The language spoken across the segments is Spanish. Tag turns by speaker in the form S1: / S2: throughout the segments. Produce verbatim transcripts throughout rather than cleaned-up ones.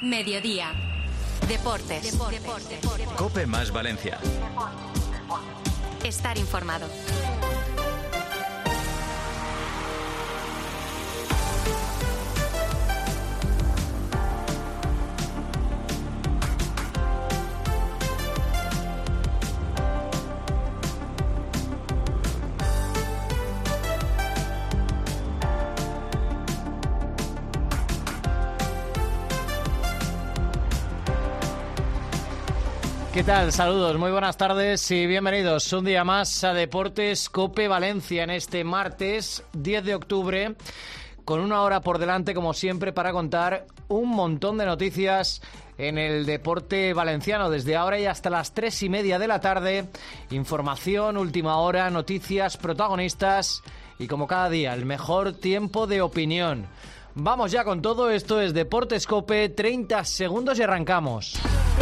S1: Mediodía. Deportes. Deportes. Deportes.
S2: COPE más Valencia.
S1: Estar informado.
S3: ¿Qué tal? Saludos, muy buenas tardes y bienvenidos un día más a Deportes COPE Valencia en este martes diez de octubre, con una hora por delante como siempre para contar un montón de noticias en el deporte valenciano desde ahora y hasta las tres y media de la tarde. Información, última hora, noticias, protagonistas y como cada día el mejor tiempo de opinión. Vamos ya con todo, esto es Deportes COPE, treinta segundos y arrancamos.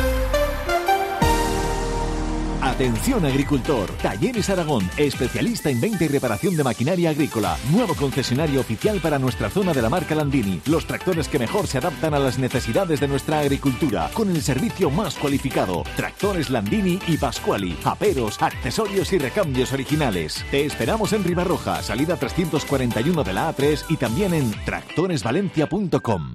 S4: Atención agricultor, Talleres Aragón, especialista en venta y reparación de maquinaria agrícola, nuevo concesionario oficial para nuestra zona de la marca Landini, los tractores que mejor se adaptan a las necesidades de nuestra agricultura, con el servicio más cualificado, tractores Landini y Pasquali, aperos, accesorios y recambios originales. Te esperamos en Ribarroja, salida trescientos cuarenta y uno de la A tres y también en tractores valencia punto com.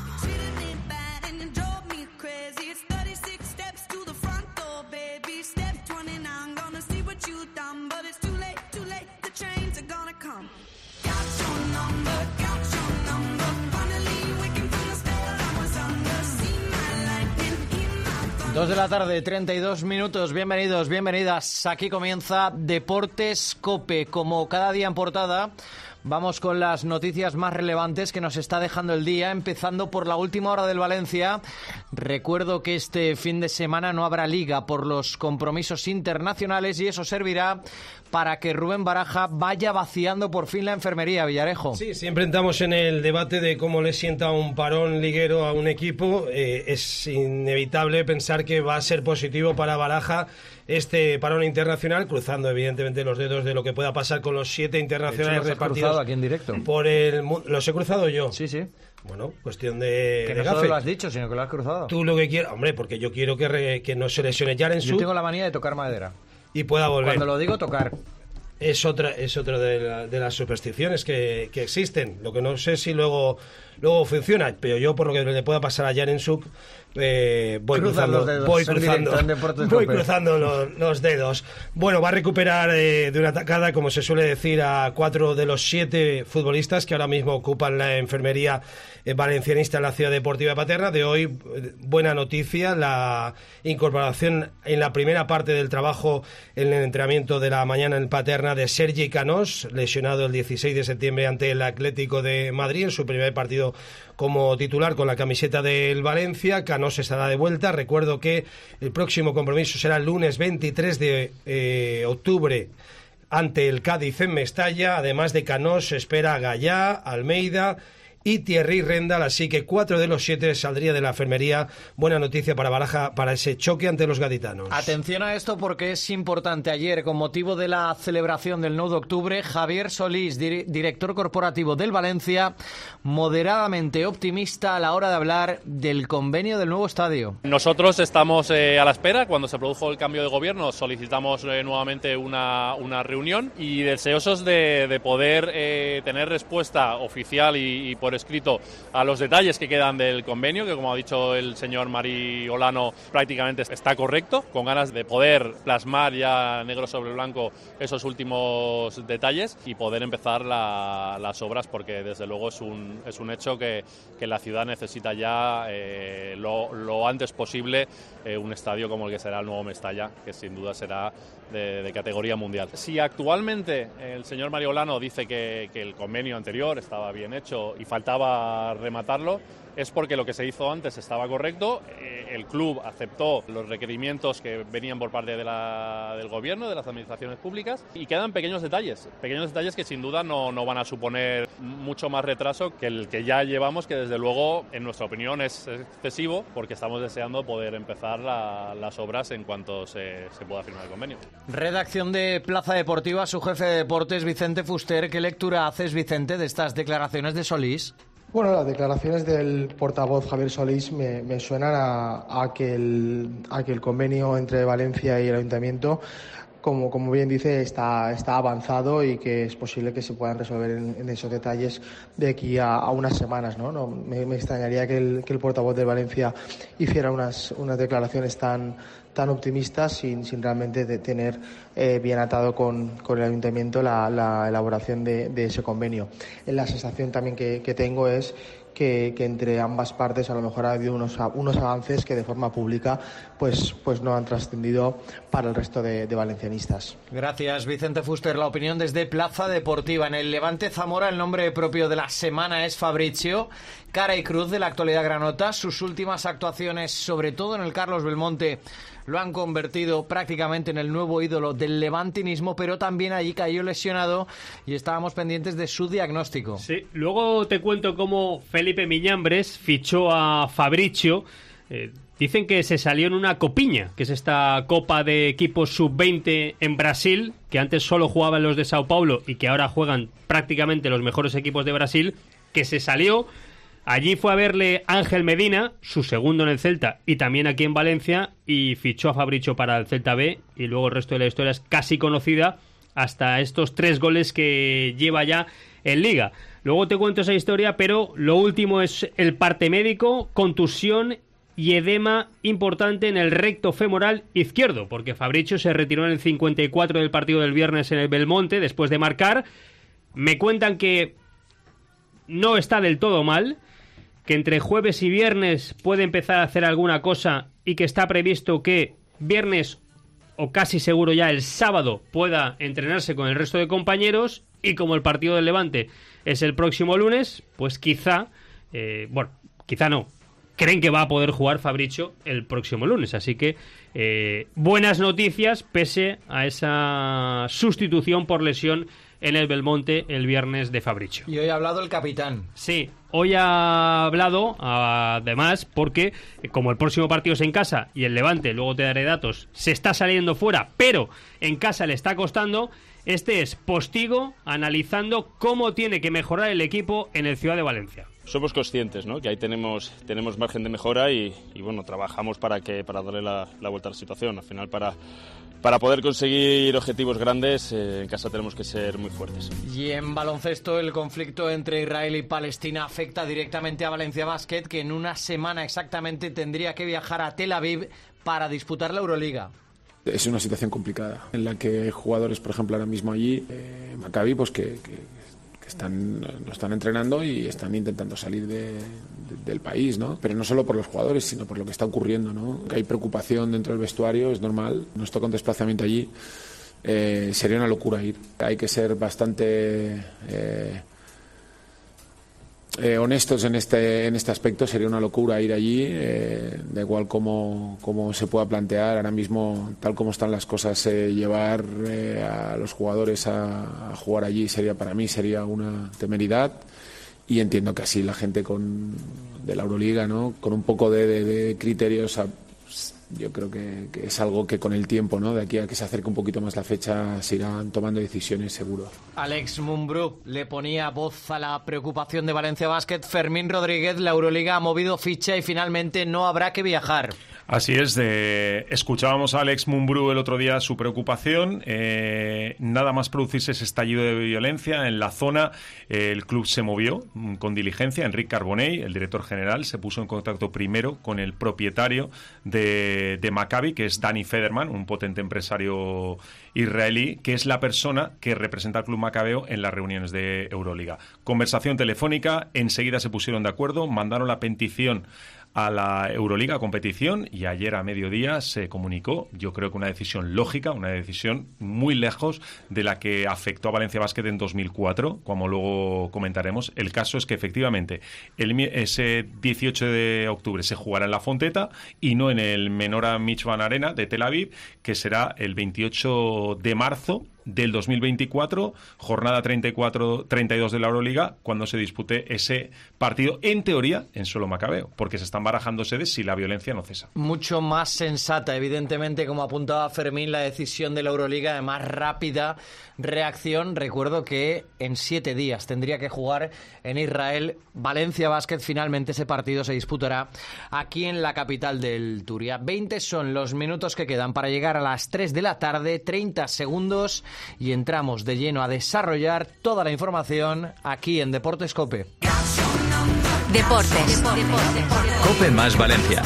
S3: Dos de la tarde, treinta y dos minutos. Bienvenidos, bienvenidas. Aquí comienza Deportes COPE. Como cada día en portada, vamos con las noticias más relevantes que nos está dejando el día, empezando por la última hora del Valencia. Recuerdo que este fin de semana no habrá liga por los compromisos internacionales y eso servirá para que Rubén Baraja vaya vaciando por fin la enfermería, Villarejo.
S5: Sí, siempre entramos en el debate de cómo le sienta un parón liguero a un equipo. Eh, es inevitable pensar que va a ser positivo para Baraja este parón internacional, cruzando evidentemente los dedos de lo que pueda pasar con los siete internacionales
S3: de hecho,
S5: repartidos.
S3: Cruzado aquí en directo.
S5: Por el ¿Los he cruzado yo?
S3: Sí, sí.
S5: Bueno, cuestión de
S3: Que
S5: de
S3: no solo
S5: gafe.
S3: lo has dicho, sino que lo has cruzado.
S5: Tú lo que quieras, hombre, porque yo quiero que, re, que no se lesione Yarensuk.
S3: Yo tengo la manía de tocar madera.
S5: Y pueda volver.
S3: Cuando lo digo, tocar.
S5: Es otra, es otra de, la, de las supersticiones que, que existen. Lo que no sé si luego, luego funciona, pero yo por lo que le pueda pasar a Yarensuk, eh, voy
S3: Cruzan
S5: cruzando,
S3: los dedos,
S5: voy
S3: en
S5: cruzando,
S3: directo, en Deportes
S5: voy
S3: COPE.
S5: cruzando los, los dedos. Bueno, va a recuperar eh, de una tacada, como se suele decir, a cuatro de los siete futbolistas que ahora mismo ocupan la enfermería eh, valencianista en la Ciudad Deportiva de Paterna. De hoy, eh, buena noticia, la incorporación en la primera parte del trabajo en el entrenamiento de la mañana en Paterna de Sergi Canós, lesionado el dieciséis de septiembre ante el Atlético de Madrid en su primer partido como titular con la camiseta del Valencia. Canós estará de vuelta. Recuerdo que el próximo compromiso será el lunes veintitrés de eh, octubre ante el Cádiz en Mestalla. Además de Canós se espera a Gallá, Almeida y Thierry Rendal, así que cuatro de los siete saldría de la enfermería. Buena noticia para Baraja para ese choque ante los gaditanos.
S3: Atención a esto porque es importante. Ayer, con motivo de la celebración del nueve de octubre, Javier Solís, dir- director corporativo del Valencia, moderadamente optimista a la hora de hablar del convenio del nuevo estadio.
S6: Nosotros estamos eh, a la espera. Cuando se produjo el cambio de gobierno solicitamos eh, nuevamente una, una reunión y deseosos de, de poder eh, tener respuesta oficial y, y por escrito a los detalles que quedan del convenio, que como ha dicho el señor Mari Olano prácticamente está correcto, con ganas de poder plasmar ya negro sobre blanco esos últimos detalles y poder empezar la, las obras, porque desde luego es un, es un hecho que, que la ciudad necesita ya eh, lo, lo antes posible eh, un estadio como el que será el nuevo Mestalla, que sin duda será de, de categoría mundial. Si actualmente el señor Mari Olano dice que, que el convenio anterior estaba bien hecho y faltaba rematarlo, es porque lo que se hizo antes estaba correcto. Eh, el club aceptó los requerimientos que venían por parte de la, del gobierno, de las administraciones públicas, y quedan pequeños detalles, pequeños detalles que sin duda no, no van a suponer mucho más retraso que el que ya llevamos, que desde luego, en nuestra opinión, es excesivo, porque estamos deseando poder empezar la, las obras en cuanto se, se pueda firmar el convenio.
S3: Redacción de Plaza Deportiva, su jefe de deportes, Vicente Fuster. ¿Qué lectura haces, Vicente, de estas declaraciones de Solís?
S2: Bueno, las declaraciones del portavoz Javier Solís me, me suenan a, a, que el, a que el convenio entre Valencia y el Ayuntamiento, como, como bien dice, está, está avanzado y que es posible que se puedan resolver en, en esos detalles de aquí a, a unas semanas, ¿no? No me, me extrañaría que el, que el portavoz de Valencia hiciera unas, unas declaraciones tan, tan optimistas sin, sin realmente de tener eh, bien atado con, con el Ayuntamiento la, la elaboración de, de ese convenio. La sensación también que, que tengo es Que, que entre ambas partes a lo mejor ha habido unos, unos avances que de forma pública pues, pues no han trascendido para el resto de, de valencianistas.
S3: Gracias, Vicente Fuster. La opinión desde Plaza Deportiva. En el Levante Zamora el nombre propio de la semana es Fabricio, cara y cruz de la actualidad granota. Sus últimas actuaciones, sobre todo en el Carlos Belmonte, lo han convertido prácticamente en el nuevo ídolo del levantinismo, pero también allí cayó lesionado y estábamos pendientes de su diagnóstico.
S7: Sí, luego te cuento cómo Felipe Miñambres fichó a Fabricio. Eh, dicen que se salió en una copiña, que es esta copa de equipos sub veinte en Brasil, que antes solo jugaban los de Sao Paulo y que ahora juegan prácticamente los mejores equipos de Brasil, que se salió. Allí fue a verle Ángel Medina, su segundo en el Celta, y también aquí en Valencia, y fichó a Fabricio para el Celta B, y luego el resto de la historia es casi conocida, hasta estos tres goles que lleva ya en Liga. Luego te cuento esa historia, pero lo último es el parte médico, contusión y edema importante en el recto femoral izquierdo, porque Fabricio se retiró en el cincuenta y cuatro del partido del viernes en el Belmonte, después de marcar. Me cuentan que no está del todo mal, que entre jueves y viernes puede empezar a hacer alguna cosa y que está previsto que viernes o casi seguro ya el sábado pueda entrenarse con el resto de compañeros, y como el partido del Levante es el próximo lunes, pues quizá, eh, bueno, quizá no, creen que va a poder jugar Fabricio el próximo lunes, así que eh, buenas noticias pese a esa sustitución por lesión en el Belmonte el viernes de Fabricio.
S3: Y hoy ha hablado el capitán.
S7: Sí, hoy ha hablado, además, porque como el próximo partido es en casa y el Levante, luego te daré datos, se está saliendo fuera, pero en casa le está costando. Este es Postigo analizando cómo tiene que mejorar el equipo en el Ciudad de Valencia.
S8: Somos conscientes, ¿no?, que ahí tenemos, tenemos margen de mejora y, y bueno, trabajamos para que para darle la, la vuelta a la situación. Al final, para, para poder conseguir objetivos grandes, eh, en casa tenemos que ser muy fuertes.
S3: Y en baloncesto, el conflicto entre Israel y Palestina afecta directamente a Valencia Basket, que en una semana exactamente tendría que viajar a Tel Aviv para disputar la Euroliga.
S9: Es una situación complicada, en la que hay jugadores, por ejemplo, ahora mismo allí, eh, Maccabi, pues que, que, que están, no están entrenando y están intentando salir de, de, del país, ¿no? Pero no solo por los jugadores, sino por lo que está ocurriendo, ¿no? Que hay preocupación dentro del vestuario, es normal. Nos toca un desplazamiento allí, eh, sería una locura ir. Hay que ser bastante eh, eh, honestos en este en este aspecto. Sería una locura ir allí, eh, da igual cómo, cómo se pueda plantear ahora mismo, tal como están las cosas, eh, llevar eh, a los jugadores a, a jugar allí sería, para mí sería una temeridad, y entiendo que así la gente con de la Euroliga, ¿no?, con un poco de, de, de criterios, a, yo creo que, que es algo que con el tiempo, ¿no?, de aquí a que se acerque un poquito más la fecha, se irán tomando decisiones, seguro.
S3: Alex Mumbrú le ponía voz a la preocupación de Valencia Basket. Fermín Rodríguez, la Euroliga ha movido ficha y finalmente no habrá que viajar.
S10: Así es, de... escuchábamos a Alex Mumbrú el otro día su preocupación. Eh, nada más producirse ese estallido de violencia en la zona, eh, el club se movió con diligencia. Enric Carbonell, el director general, se puso en contacto primero con el propietario de, de Maccabi, que es Danny Federman, un potente empresario israelí, que es la persona que representa al club macabeo en las reuniones de Euroliga. Conversación telefónica, enseguida se pusieron de acuerdo, mandaron la petición a la Euroliga competición y ayer a mediodía se comunicó, yo creo que una decisión lógica, una decisión muy lejos de la que afectó a Valencia Basket en dos mil cuatro, como luego comentaremos. El caso es que efectivamente el, ese dieciocho de octubre se jugará en la Fonteta y no en el Menorah Mitzvah Arena de Tel Aviv, que será el veintiocho de marzo del dos mil veinticuatro, jornada treinta y cuatro treinta y dos de la Euroliga, cuando se dispute ese partido, en teoría, en suelo macabeo, porque se están barajando sedes si la violencia no cesa.
S3: Mucho más sensata, evidentemente, como apuntaba Fermín, la decisión de la Euroliga, de más rápida reacción. Recuerdo que en siete días tendría que jugar en Israel Valencia Basket. Finalmente ese partido se disputará aquí en la capital del Turia. veinte son los minutos que quedan para llegar a las tres de la tarde, treinta segundos, y entramos de lleno a desarrollar toda la información aquí en Deportes Cope.
S1: Deportes.
S11: Cope más Valencia.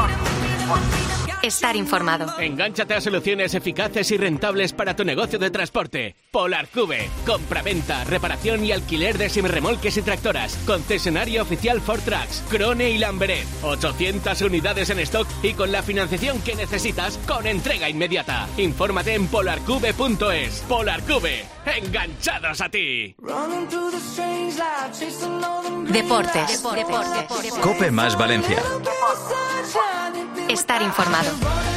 S1: Estar informado.
S11: Engánchate a soluciones eficaces y rentables para tu negocio de transporte. Polarcube. Compraventa, reparación y alquiler de semirremolques y tractoras. Concesionario oficial Ford Trucks, Krone y Lamberet. ochocientas unidades en stock y con la financiación que necesitas con entrega inmediata. Infórmate en polarcube punto es. Polarcube. ¡Enganchados a ti!
S1: Deportes. Deportes.
S11: Cope más Valencia.
S1: Estar informado.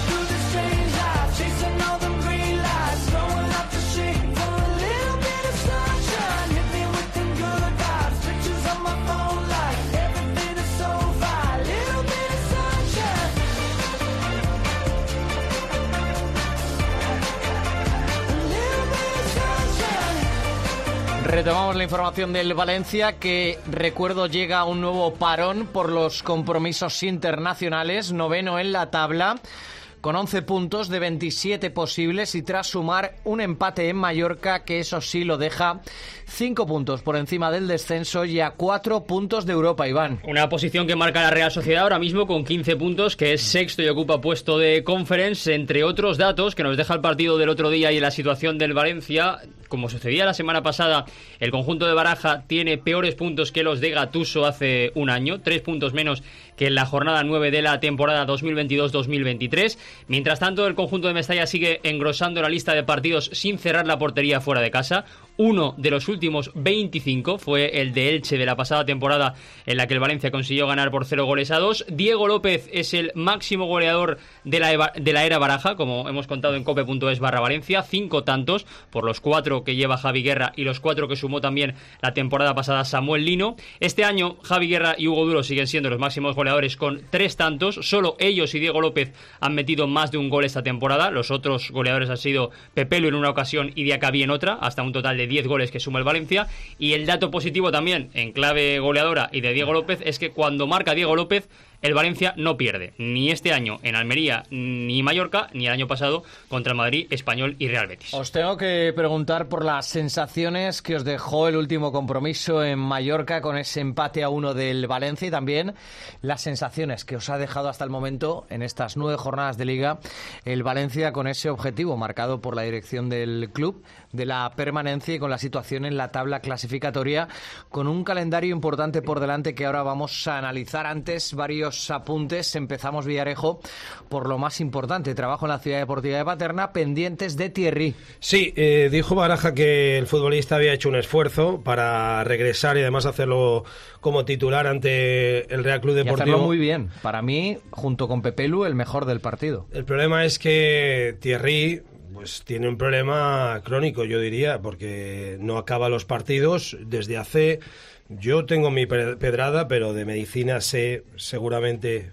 S3: Retomamos la información del Valencia, que, recuerdo, llega a un nuevo parón por los compromisos internacionales, noveno en la tabla, con once puntos de veintisiete posibles y tras sumar un empate en Mallorca, que eso sí lo deja cinco puntos por encima del descenso y a cuatro puntos de Europa, Iván.
S7: Una posición que marca la Real Sociedad ahora mismo con quince puntos, que es sexto y ocupa puesto de Conference, entre otros datos que nos deja el partido del otro día y la situación del Valencia. Como sucedía la semana pasada, el conjunto de Baraja tiene peores puntos que los de Gattuso hace un año, tres puntos menos que en la jornada nueve de la temporada dos mil veintidós dos mil veintitrés. Mientras tanto, el conjunto de Mestalla sigue engrosando la lista de partidos sin cerrar la portería fuera de casa. Uno de los últimos veinticinco fue el de Elche de la pasada temporada, en la que el Valencia consiguió ganar por cero goles a dos. Diego López es el máximo goleador de la, de la era Baraja, como hemos contado en cope punto es barra Valencia, cinco tantos por los cuatro que lleva Javi Guerra y los cuatro que sumó también la temporada pasada Samuel Lino. Este año Javi Guerra y Hugo Duro siguen siendo los máximos goleadores con tres tantos. Solo ellos y Diego López han metido más de un gol esta temporada. Los otros goleadores han sido Pepelu en una ocasión y Diacabí en otra, hasta un total de diez goles que suma el Valencia. Y el dato positivo también en clave goleadora y de Diego López es que cuando marca Diego López, el Valencia no pierde, ni este año en Almería ni Mallorca, ni el año pasado contra el Madrid, Español y Real Betis.
S3: Os tengo que preguntar por las sensaciones que os dejó el último compromiso en Mallorca con ese empate a uno del Valencia, y también las sensaciones que os ha dejado hasta el momento en estas nueve jornadas de Liga el Valencia, con ese objetivo marcado por la dirección del club de la permanencia y con la situación en la tabla clasificatoria, con un calendario importante por delante que ahora vamos a analizar. Antes, varios apuntes. Empezamos, Villarejo, por lo más importante: trabajo en la Ciudad Deportiva de Paterna, pendientes de Thierry.
S5: Sí, eh, dijo Baraja que el futbolista había hecho un esfuerzo para regresar y además hacerlo como titular ante el Real Club Deportivo.
S3: Y hacerlo muy bien. Para mí, junto con Pepelu, el mejor del partido.
S5: El problema es que Thierry pues tiene un problema crónico, yo diría, porque no acaba los partidos desde hace... Yo tengo mi pedrada, pero de medicina sé seguramente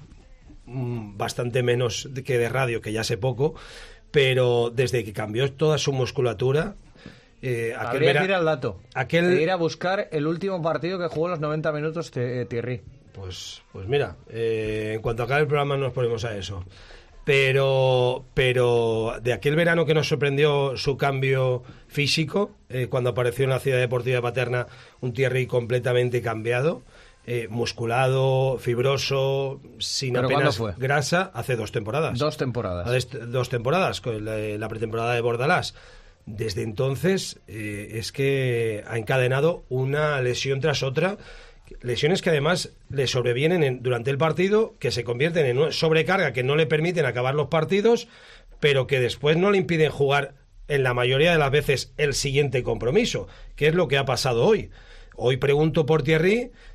S5: bastante menos que de radio, que ya sé poco, pero desde que cambió toda su musculatura...
S3: Eh, Habría que ir al dato. Aquel... Ir a buscar el último partido que jugó los noventa minutos eh, Thierry.
S5: Pues, pues mira, eh, en cuanto acabe el programa nos ponemos a eso. Pero, pero de aquel verano que nos sorprendió su cambio físico, eh, cuando apareció en la Ciudad Deportiva de Paterna, un Thierry completamente cambiado, eh, musculado, fibroso, sin apenas grasa, hace dos temporadas.
S3: Dos temporadas.
S5: Hace dos temporadas, con la, la pretemporada de Bordalás. Desde entonces eh, es que ha encadenado una lesión tras otra. Lesiones que además le sobrevienen en, durante el partido, que se convierten en una sobrecarga que no le permiten acabar los partidos, pero que después no le impiden jugar en la mayoría de las veces el siguiente compromiso, que es lo que ha pasado hoy. Hoy pregunto por Thierry,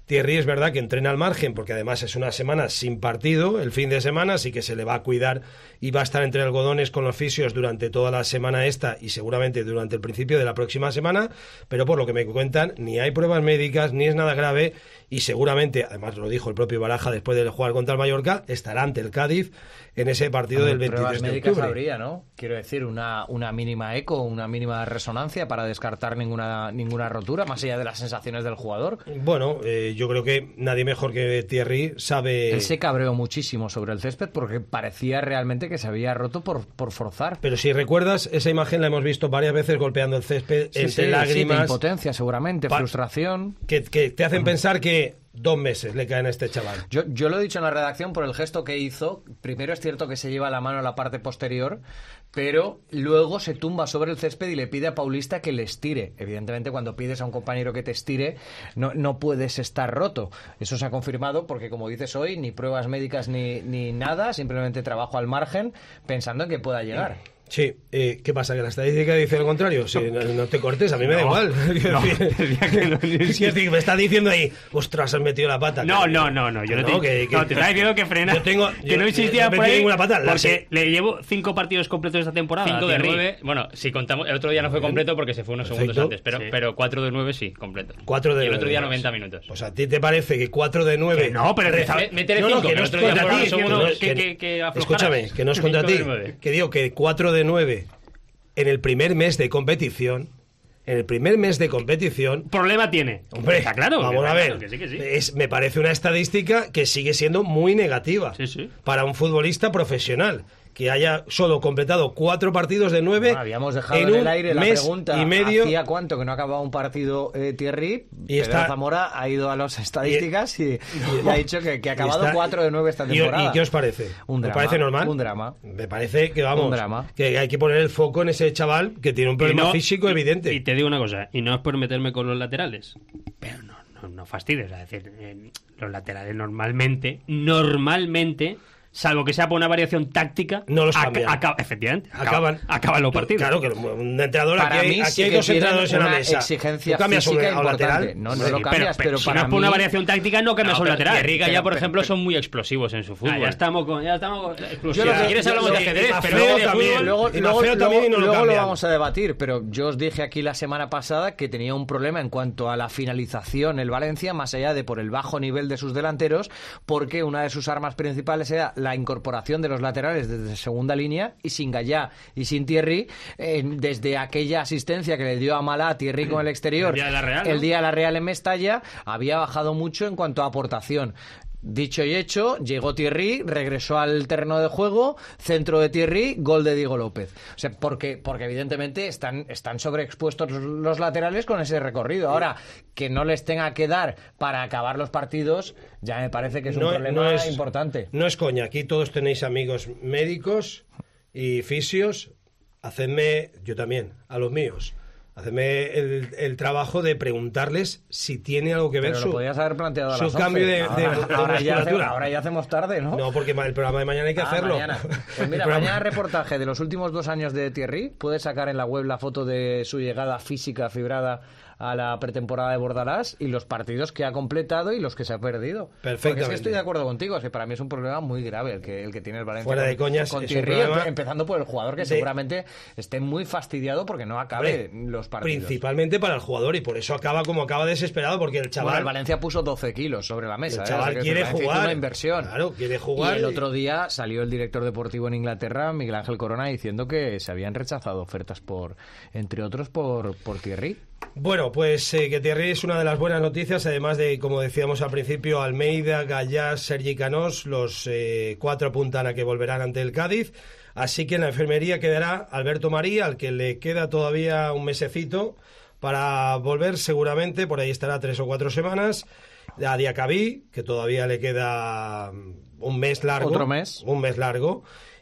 S5: Thierry es verdad que entrena al margen, porque además es una semana sin partido, el fin de semana, así que se le va a cuidar y va a estar entre algodones con los fisios durante toda la semana esta y seguramente durante el principio de la próxima semana, pero por lo que me cuentan, ni hay pruebas médicas, ni es nada grave, y seguramente, además lo dijo el propio Baraja después de jugar contra el Mallorca, estará ante el Cádiz en ese partido del veintitrés de octubre.
S3: Habría, ¿no? Quiero decir, una, una mínima eco, una mínima resonancia para descartar ninguna, ninguna rotura, más allá de las sensaciones del jugador.
S5: Bueno, eh, yo creo que nadie mejor que Thierry sabe...
S3: Él se cabreó muchísimo sobre el césped porque parecía realmente que se había roto por, por forzar.
S5: Pero si recuerdas, esa imagen la hemos visto varias veces golpeando el césped,
S3: sí,
S5: entre
S3: sí,
S5: lágrimas...
S3: Sí, de impotencia seguramente, frustración...
S5: Que, que te hacen pensar que dos meses le caen a este chaval.
S3: Yo, yo lo he dicho en la redacción por el gesto que hizo. Primero es cierto que se lleva la mano a la parte posterior, pero luego se tumba sobre el césped y le pide a Paulista que le estire. Evidentemente, cuando pides a un compañero que te estire, no, no puedes estar roto. Eso se ha confirmado porque, como dices hoy, ni pruebas médicas ni, ni nada, simplemente trabajo al margen pensando en que pueda llegar.
S5: Sí, eh, ¿qué pasa? ¿Que la estadística dice lo contrario? Si no, no te cortes, a mí me da
S7: no,
S5: igual.
S7: No, que no,
S5: es decir, me está diciendo ahí, ostras, has metido la pata.
S7: No, no, no, no, yo no,
S5: no,
S7: te,
S5: que, que,
S7: no, te estaba diciendo que frena.
S5: Yo tengo,
S7: que
S5: yo,
S7: no insistía
S5: no
S7: por ahí
S5: ninguna pata,
S7: porque
S5: sé.
S7: le llevo cinco partidos completos esta temporada.
S12: Cinco de nueve, bueno, si contamos, el otro día no fue completo porque se fue unos
S5: Perfecto.
S12: segundos antes, pero,
S7: Sí.
S12: pero cuatro de nueve sí, completo.
S5: Cuatro de
S12: y el otro día
S5: nueve,
S12: noventa minutos.
S5: Pues a ti te parece que cuatro de nueve...
S7: Que no, pero
S5: Re...
S7: empezaba-
S12: Métele
S5: no, no,
S12: cinco,
S5: que
S12: que
S5: no
S12: el
S5: es
S12: otro día
S5: contra
S12: fueron
S5: ti.
S12: segundos
S5: que-
S12: que- que- que aflojaras.
S5: Escúchame, que no es contra
S12: Cinco
S5: ti.
S12: de nueve.
S5: Que digo que cuatro de nueve en el primer mes de competición... En el primer mes de competición...
S7: Problema tiene.
S5: Hombre,
S7: Está claro.
S5: vamos
S7: que
S5: a
S7: está
S5: ver.
S7: claro, que sí, que sí.
S5: Es, me parece una estadística que sigue siendo muy negativa
S7: Sí, sí.
S5: para un futbolista profesional. Que haya solo completado cuatro partidos de nueve
S3: Bueno, habíamos dejado
S5: en
S3: en
S5: un
S3: el aire la
S5: mes
S3: pregunta
S5: y medio.
S3: ¿hacía cuánto que no acababa un partido eh, Thierry?
S5: Y
S3: Pedro
S5: está-
S3: Zamora ha ido a las estadísticas y, y ha dicho que, que ha acabado
S5: Está-
S3: cuatro de nueve esta
S5: ¿Y-
S3: temporada.
S5: ¿Y qué os parece?
S3: Un
S5: ¿Me
S3: drama,
S5: parece normal?
S3: un drama.
S5: Me parece que, vamos,
S3: Un drama.
S5: que hay que poner el foco en ese chaval que tiene un problema
S7: Y no-
S5: físico
S7: y-
S5: evidente.
S7: Y te digo una cosa, y no es por meterme con los laterales, pero no, no, no fastidies. Es decir, eh, los laterales normalmente, normalmente, salvo que sea por una variación táctica,
S5: No los
S7: aca-
S5: cambian.
S7: acaba- efectivamente, acaba-
S5: Acaban,
S7: acaban los
S5: Tú-
S7: partidos.
S5: Claro, que un entrenador,
S3: Para
S5: aquí hay,
S3: mí
S5: aquí
S3: sí
S5: hay
S3: que
S5: dos
S3: tienen
S5: entrenadores en la
S3: una
S5: mesa.
S3: exigencia
S5: Tú cambias
S3: física
S5: un- a un
S3: importante.
S5: lateral.
S3: No, no
S7: Sí,
S3: lo cambias, pero,
S7: si
S3: para
S7: no es por una
S3: mí-
S7: variación táctica, no cambias
S12: No,
S7: un
S12: pero
S7: lateral.
S12: Thierry y Gallá,
S3: Pero-
S12: por
S3: pero-
S12: ejemplo,
S3: pero-
S12: son muy explosivos en su
S7: Ah,
S12: fútbol.
S7: ya estamos con, ya estamos
S3: Yo
S7: explosivos.
S3: lo-
S12: Si quieres
S3: yo-
S12: hablamos de
S3: yo-
S12: ajedrez,
S5: y más
S12: pero
S5: feo
S12: no de
S5: también.
S12: fútbol.
S3: Luego,
S5: Y
S3: luego,
S5: Mafeo
S3: luego-
S5: también y no lo
S3: luego lo
S5: cambian.
S3: vamos a debatir, pero yo os dije aquí la semana pasada que tenía un problema en cuanto a la finalización el Valencia, más allá de por el bajo nivel de sus delanteros, porque una de sus armas principales era la incorporación de los laterales desde segunda línea, y sin Gallá y sin Thierry, eh, desde aquella asistencia que le dio a Malá a Thierry con el exterior
S7: El día de la Real, ¿no?
S3: el día de la Real en Mestalla, había bajado mucho en cuanto a aportación. Dicho y hecho, llegó Thierry, regresó al terreno de juego, centro de Thierry, gol de Diego López. O sea, porque, porque evidentemente están, están sobreexpuestos los, los laterales con ese recorrido. Ahora, que no les tenga que dar para acabar los partidos, ya me parece que es un
S5: No-
S3: problema
S5: no es-
S3: importante.
S5: No es coña, aquí todos tenéis amigos médicos y fisios. Hacedme, yo también, a los míos, hacedme el, el trabajo de preguntarles si tiene algo que ver
S3: Pero
S5: su,
S3: lo podías haber planteado a
S5: su
S3: las
S5: cambio de,
S3: once.
S5: de-
S3: ahora,
S5: de
S3: ahora ya hace-
S5: musculatura.
S3: ahora ya hacemos tarde, ¿no?
S5: No, porque ma- el programa de mañana hay que
S3: Ah,
S5: hacerlo.
S3: mañana. Pues
S5: El
S3: mira,
S5: programa-
S3: mañana reportaje de los últimos dos años de Thierry. Puedes sacar en la web la foto de su llegada física fibrada a la pretemporada de Bordalás y los partidos que ha completado y los que se ha perdido. Porque es
S5: Perfectamente.
S3: que estoy de acuerdo contigo, es que para mí es un problema muy grave el que, el que tiene el Valencia
S5: Fuera
S3: con,
S5: de coñas,
S3: con
S5: es un
S3: Thierry,
S5: problema
S3: empe- empezando por el jugador que
S5: de-
S3: seguramente esté muy fastidiado porque no acabe
S5: Hombre,
S3: los partidos.
S5: Principalmente para el jugador, y por eso acaba como acaba desesperado, porque el chaval,
S3: Bueno, el Valencia puso doce kilos sobre la mesa.
S5: el
S3: ¿eh?
S5: chaval
S3: O sea que
S5: quiere
S3: el Valencia hizo
S5: jugar.
S3: una inversión.
S5: Claro, quiere jugar.
S3: Y el
S5: y-
S3: otro día salió el director deportivo en Inglaterra, Miguel Ángel Corona, diciendo que se habían rechazado ofertas por, entre otros, por, por Thierry.
S5: Bueno, pues eh, que Thierry es una de las buenas noticias, además de, como decíamos al principio, Almeida, Gallá, Sergi Canós, los eh, cuatro apuntan a que volverán ante el Cádiz, así que en la enfermería quedará Alberto María, al que le queda todavía un mesecito para volver seguramente, por ahí estará tres o cuatro semanas, a Diacabí, que todavía le queda un mes largo.
S3: Otro mes.
S5: Un mes largo.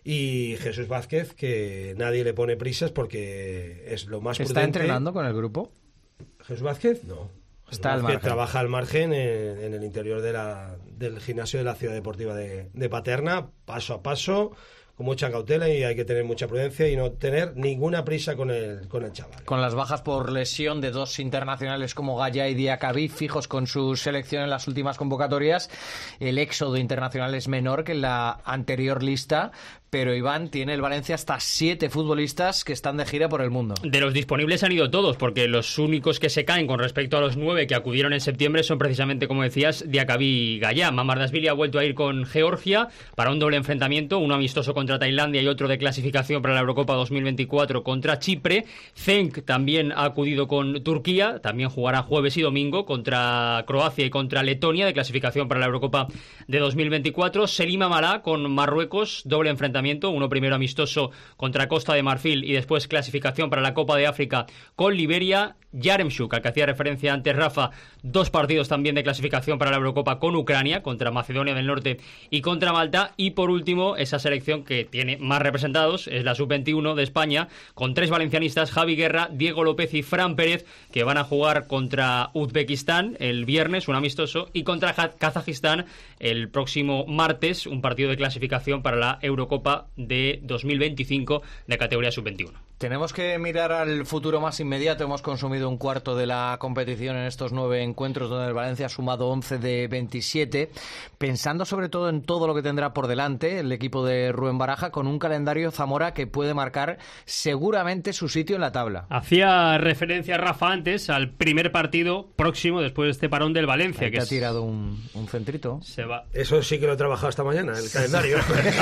S5: Y Jesús Vázquez, que nadie le pone prisas porque es lo más
S3: ¿Está
S5: prudente.
S3: entrenando con el grupo?
S5: ¿Jesús Vázquez? No. Jesús
S3: Está al
S5: Vázquez
S3: margen.
S5: trabaja al margen en, en el interior de la, del gimnasio de la Ciudad Deportiva de, de Paterna, paso a paso, con mucha cautela y hay que tener mucha prudencia y no tener ninguna prisa con el, con el chaval.
S3: Con las bajas por lesión de dos internacionales como Gaya y Diacabí fijos con su selección en las últimas convocatorias, el éxodo internacional es menor que en la anterior lista, pero Iván, tiene el Valencia hasta siete futbolistas que están de gira por el mundo.
S12: De los disponibles han ido todos, porque los únicos que se caen con respecto a los nueve que acudieron en septiembre son precisamente, como decías, Diacabí y Gaya. Mamardashvili ha vuelto a ir con Georgia para un doble enfrentamiento, uno amistoso contra Tailandia y otro de clasificación para la Eurocopa dos mil veinticuatro contra Chipre. Cenk también ha acudido con Turquía, también jugará jueves y domingo contra Croacia y contra Letonia de clasificación para la Eurocopa de dos mil veinticuatro. Selim Amala con Marruecos, doble enfrentamiento, uno primero amistoso contra Costa de Marfil y después clasificación para la Copa de África con Liberia. Yaremchuk, al que hacía referencia antes Rafa, dos partidos también de clasificación para la Eurocopa con Ucrania, contra Macedonia del Norte y contra Malta. Y por último, esa selección que tiene más representados es la sub veintiuno de España, con tres valencianistas, Javi Guerra, Diego López y Fran Pérez, que van a jugar contra Uzbekistán el viernes, un amistoso, y contra Kazajistán el próximo martes, un partido de clasificación para la Eurocopa de dos mil veinticinco de categoría sub veintiuno.
S3: Tenemos que mirar al futuro más inmediato. Hemos consumido un cuarto de la competición en estos nueve encuentros donde el Valencia ha sumado once de veintisiete, pensando sobre todo en todo lo que tendrá por delante el equipo de Rubén Baraja, con un calendario Zamora que puede marcar seguramente su sitio en la tabla.
S7: Hacía referencia Rafa antes al primer partido próximo después de este parón del Valencia.
S3: Ahí
S7: que
S3: te
S7: es...
S3: ha tirado un, un centrito.
S7: Se va.
S5: Eso sí que lo he trabajado esta mañana, el calendario.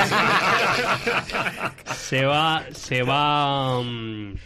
S7: se va, se va... Um...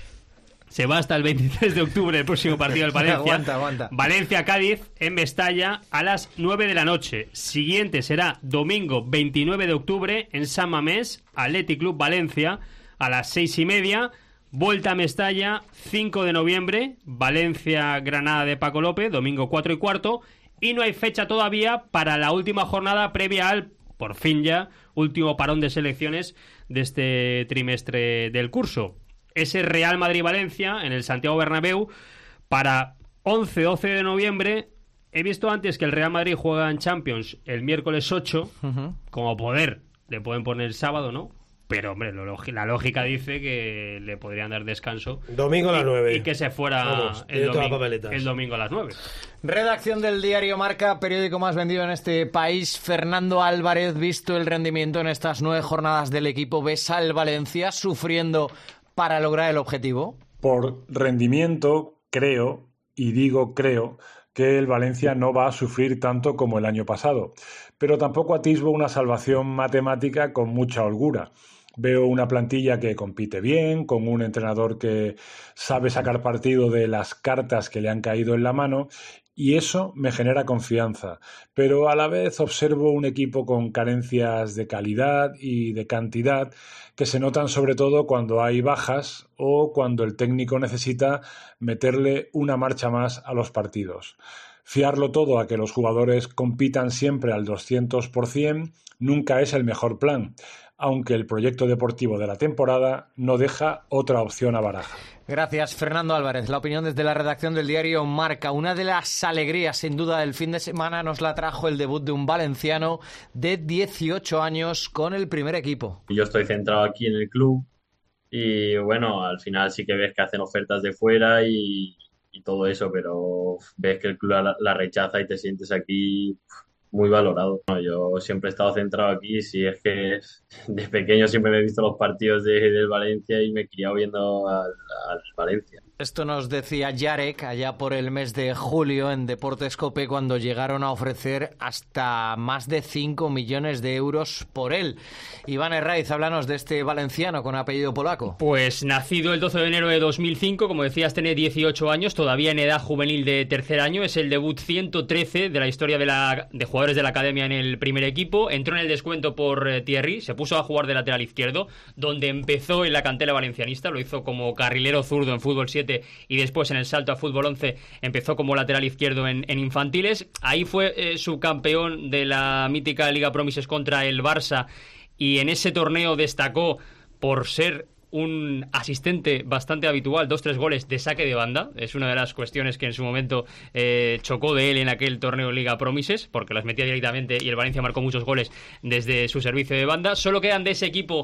S7: Se va hasta el veintitrés de octubre el próximo partido del Valencia.
S3: aguanta, aguanta.
S7: Valencia-Cádiz en Mestalla a las nueve de la noche. Siguiente será domingo veintinueve de octubre en San Mamés, Athletic Club Valencia a las seis y media. Vuelta a Mestalla, cinco de noviembre, Valencia-Granada de Paco López, domingo cuatro y cuarto. Y no hay fecha todavía para la última jornada previa al, por fin ya, último parón de selecciones de este trimestre del curso. Ese Real Madrid-Valencia en el Santiago Bernabéu para once doce de noviembre. He visto antes que el Real Madrid juega en Champions el miércoles ocho. Uh-huh. Como poder, le pueden poner el sábado, ¿no? Pero, hombre, lo, la lógica dice que le podrían dar descanso.
S5: Domingo a las nueve.
S7: Y que se fuera Vamos, el, domingo, el domingo a las nueve.
S3: Redacción del diario Marca, periódico más vendido en este país. Fernando Álvarez, visto el rendimiento en estas nueve jornadas del equipo, ¿ves al Valencia sufriendo para lograr el objetivo?
S13: Por rendimiento, creo, y digo creo, que el Valencia no va a sufrir tanto como el año pasado. Pero tampoco atisbo una salvación matemática con mucha holgura. Veo una plantilla que compite bien, con un entrenador que sabe sacar partido de las cartas que le han caído en la mano, y eso me genera confianza. Pero a la vez observo un equipo con carencias de calidad y de cantidad que se notan sobre todo cuando hay bajas o cuando el técnico necesita meterle una marcha más a los partidos. Fiarlo todo a que los jugadores compitan siempre al doscientos por ciento nunca es el mejor plan, aunque el proyecto deportivo de la temporada no deja otra opción a Baraja.
S3: Gracias, Fernando Álvarez. La opinión desde la redacción del diario Marca. Una de las alegrías, sin duda, del fin de semana nos la trajo el debut de un valenciano de dieciocho años con el primer equipo.
S14: Yo estoy centrado aquí en el club y, bueno, al final sí que ves que hacen ofertas de fuera y, y todo eso, pero ves que el club la, la rechaza y te sientes aquí muy valorado. Bueno, yo siempre he estado centrado aquí, si es que de pequeño siempre me he visto los partidos de, del Valencia y me he criado viendo al, al Valencia.
S3: Esto nos decía Yarek allá por el mes de julio en Deportes Cope, cuando llegaron a ofrecer hasta más de cinco millones de euros por él. Iván Herraiz, háblanos de este valenciano con apellido polaco.
S12: Pues nacido el doce de enero de dos mil cinco, como decías, tiene dieciocho años, todavía en edad juvenil de tercer año. Es el debut ciento trece de la historia de, la, de jugadores de la academia en el primer equipo. Entró en el descuento por eh, Thierry, se puso a jugar de lateral izquierdo, donde empezó en la cantera valencianista. Lo hizo como carrilero zurdo en fútbol siete y después en el salto a fútbol once empezó como lateral izquierdo en, en infantiles. Ahí fue eh, subcampeón de la mítica Liga Promises contra el Barça, y en ese torneo destacó por ser un asistente bastante habitual, dos, tres goles de saque de banda. Es una de las cuestiones que en su momento eh, chocó de él en aquel torneo Liga Promises, porque las metía directamente y el Valencia marcó muchos goles desde su servicio de banda. Solo quedan de ese equipo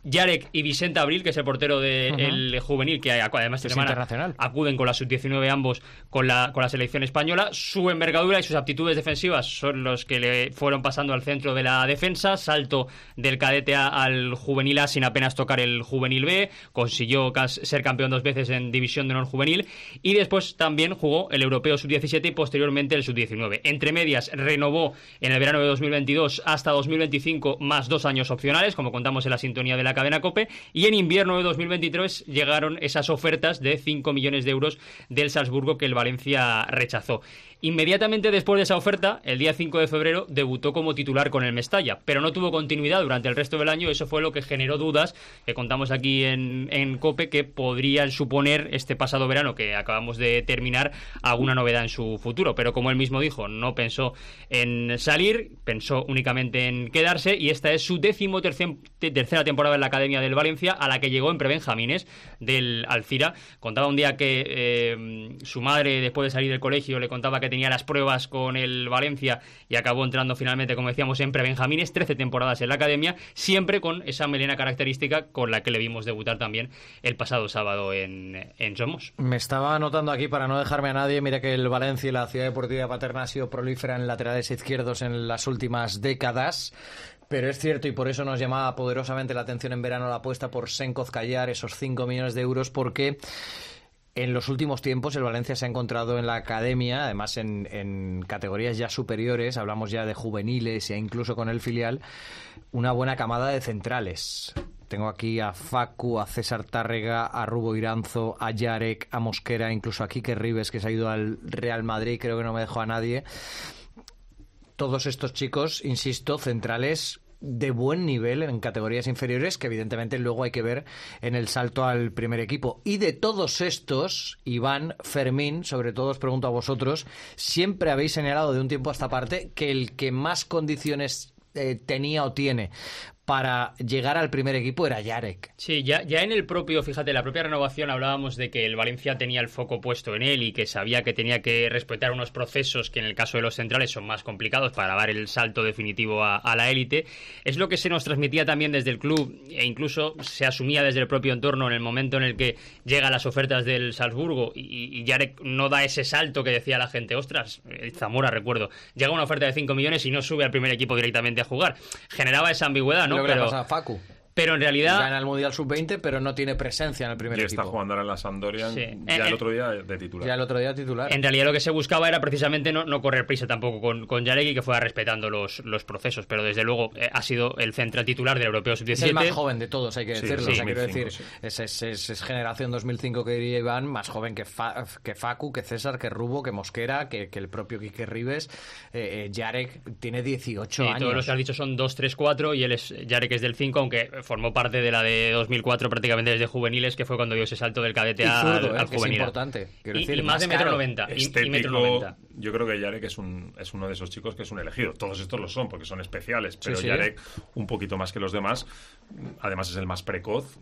S12: Yarek y Vicente Abril, que es el portero del de, uh-huh. juvenil, que además esta semana acuden con la sub diecinueve ambos con la, con la selección española. Su envergadura y sus aptitudes defensivas son los que le fueron pasando al centro de la defensa. Salto del cadete A al juvenil A sin apenas tocar el juvenil B. Consiguió ser campeón dos veces en división de honor juvenil. Y después también jugó el europeo sub diecisiete y posteriormente el sub diecinueve. Entre medias renovó en el verano de dos mil veintidós hasta dos mil veinticinco más dos años opcionales, como contamos en la sintonía de la cadena COPE, y en invierno de dos mil veintitrés llegaron esas ofertas de cinco millones de euros del Salzburgo que el Valencia rechazó. Inmediatamente después de esa oferta, el día cinco de febrero, debutó como titular con el Mestalla, pero no tuvo continuidad durante el resto del año. Eso fue lo que generó dudas que contamos aquí en, en COPE, que podrían suponer este pasado verano que acabamos de terminar alguna novedad en su futuro. Pero como él mismo dijo, no pensó en salir, pensó únicamente en quedarse, y esta es su décimo tercer, tercera temporada en la Academia del Valencia, a la que llegó en prebenjamines del Alcira. Contaba un día que eh, su madre, después de salir del colegio, le contaba que tenía las pruebas con el Valencia y acabó entrando finalmente, como decíamos, en prebenjamines. Trece temporadas en la academia, siempre con esa melena característica con la que le vimos debutar también el pasado sábado en, en Somos.
S3: Me estaba anotando aquí para no dejarme a nadie. Mira que el Valencia y la Ciudad Deportiva de Paterna ha sido prolífera en laterales izquierdos en las últimas décadas. Pero es cierto, y por eso nos llamaba poderosamente la atención en verano la apuesta por Senkoz Callar, esos cinco millones de euros, porque en los últimos tiempos el Valencia se ha encontrado en la academia, además en, en categorías ya superiores, hablamos ya de juveniles e incluso con el filial, una buena camada de centrales. Tengo aquí a Facu, a César Tárrega, a Rubo Iranzo, a Yarek, a Mosquera, incluso a Quique Ribes, que se ha ido al Real Madrid, creo que no me dejó a nadie. Todos estos chicos, insisto, centrales de buen nivel en categorías inferiores, que evidentemente luego hay que ver en el salto al primer equipo. Y de todos estos, Iván, Fermín, sobre todo os pregunto a vosotros, siempre habéis señalado de un tiempo a esta parte que el que más condiciones eh, tenía o tiene para llegar al primer equipo era Yarek.
S12: Sí, ya, ya en el propio, fíjate, la propia renovación hablábamos de que el Valencia tenía el foco puesto en él y que sabía que tenía que respetar unos procesos que en el caso de los centrales son más complicados para dar el salto definitivo a, a la élite. Es lo que se nos transmitía también desde el club e incluso se asumía desde el propio entorno en el momento en el que llegan las ofertas del Salzburgo y, y Yarek no da ese salto que decía la gente. Ostras, Zamora, recuerdo, llega una oferta de cinco millones y no sube al primer equipo directamente a jugar. Generaba esa ambigüedad, ¿no?
S3: Lo que
S12: pero,
S3: le pasa a Facu.
S12: Pero en realidad
S3: gana el Mundial sub veinte, pero no tiene presencia en el primer
S10: y
S3: equipo.
S10: Y está jugando ahora en la Sampdoria, sí. ya
S12: eh,
S10: el otro día de titular.
S3: Ya el otro día titular.
S12: En realidad lo que se buscaba era precisamente no, no correr prisa tampoco con, con Yarek y que fuera respetando los, los procesos, pero desde luego eh, ha sido el central titular del Europeo sub diecisiete.
S3: Es el más joven de todos, hay que decirlo. Sí, o sea, quiero decir,
S10: sí.
S3: es, es, es, es generación dos mil cinco que diría Iván, más joven que, Fa, que Facu, que César, que Rubo, que Mosquera, que, que el propio Quique Ribes. Eh, eh, Yarek tiene dieciocho
S12: sí,
S3: años.
S12: Todos los que has dicho son dos, tres, cuatro y él es Yarek es del cinco, aunque formó parte de la de dos mil cuatro prácticamente desde juveniles, que fue cuando dio ese salto del cadete a,
S3: zurdo,
S12: al, al
S3: eh,
S12: juvenil.
S3: Es importante.
S12: Y,
S3: decir,
S12: y más de metro noventa.
S10: Estético,
S12: y, y metro noventa.
S10: Yo creo que Yarek es, un, es uno de esos chicos que es un elegido. Todos estos lo son porque son especiales, pero
S3: sí, sí.
S10: Yarek un poquito más que los demás. Además es el más precoz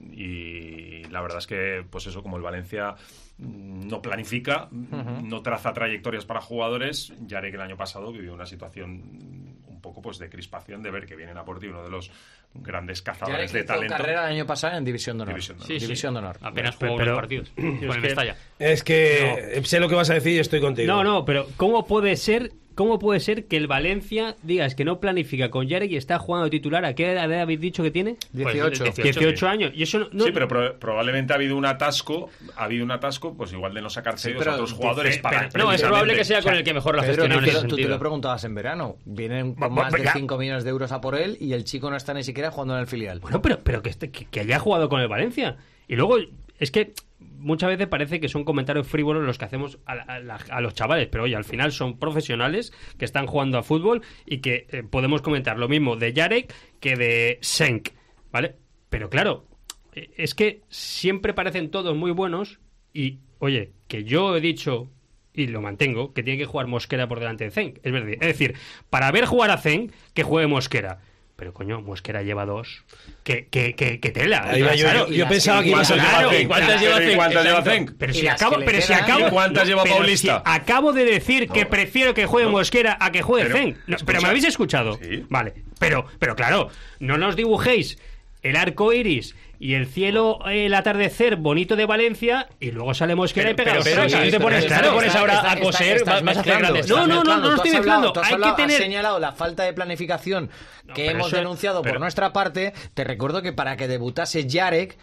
S10: y la verdad es que, pues eso, como el Valencia no planifica, uh-huh. no traza trayectorias para jugadores, Yarek el año pasado vivió una situación un poco pues de crispación de ver que vienen a por ti uno de los grandes cazadores
S3: Yarek
S10: de talento.
S3: Carrera el año pasado en División de Honor.
S10: División de Honor.
S12: Sí, sí.
S3: División de Honor.
S12: Apenas
S5: pero,
S12: jugó
S5: pero,
S12: unos partidos con el
S5: que,
S12: Mestalla.
S5: Es que no. sé lo que vas a decir y estoy contigo.
S7: No, no, pero ¿cómo puede ser ¿Cómo puede ser que el Valencia digas que no planifica con Yarek y está jugando titular? ¿A qué edad habéis dicho que tiene?
S3: dieciocho.
S7: Pues, dieciocho años. Y eso no, no...
S10: Sí, pero pro- probablemente ha habido un atasco, ha habido un atasco, pues igual de no sacar cedidos sí, a otros jugadores
S12: pero,
S10: para
S12: pero, No, es probable que sea con el que mejor lo ha gestionado en ese
S3: tú
S12: sentido.
S3: te lo preguntabas en verano. Vienen con más de cinco millones de euros a por él y el chico no está ni siquiera jugando en el filial.
S7: Bueno, pero, pero que, este, que, que haya jugado con el Valencia. Y luego, es que muchas veces parece que son comentarios frívolos los que hacemos a, a, a, a los chavales, pero oye, al final son profesionales que están jugando a fútbol y que eh, podemos comentar lo mismo de Yarek que de Senk, ¿vale? Pero claro, eh, es que siempre parecen todos muy buenos y, oye, que yo he dicho y lo mantengo, que tiene que jugar Mosquera por delante de Senk, es verdad. Es decir, para ver jugar a Senk, que juegue Mosquera. Pero coño, Mosquera lleva dos. ¿Qué, qué, qué, qué tela?
S5: Ahí va, yo
S3: claro,
S5: yo, yo pensaba que ibas a
S10: claro,
S5: decir.
S10: ¿Y cuántas lleva Cenk? ¿Cuántas lleva Cenk?
S7: Pero si acabo, pero si acabo,
S10: ¿Y cuántas lleva
S7: pero
S10: Paulista?
S7: Si acabo de decir no, que prefiero que juegue no, Mosquera a que juegue Cenk. No, pero me habéis escuchado.
S10: Sí.
S7: Vale. Pero, pero claro, no nos dibujéis el arco iris y el cielo, el atardecer bonito de Valencia, y luego sale Mosquera y pega.
S12: Pero, pero, pero si te pones, claro, te pones ahora está, a coser, está, vas a hacer grandes.
S7: No, no, no, no, no estoy mezclando.
S3: Hay
S7: hablado,
S3: que tener.
S7: Has
S3: señalado la falta de planificación no, que hemos
S7: eso,
S3: denunciado
S7: pero...
S3: por nuestra parte. Te recuerdo que para que debutase Jarek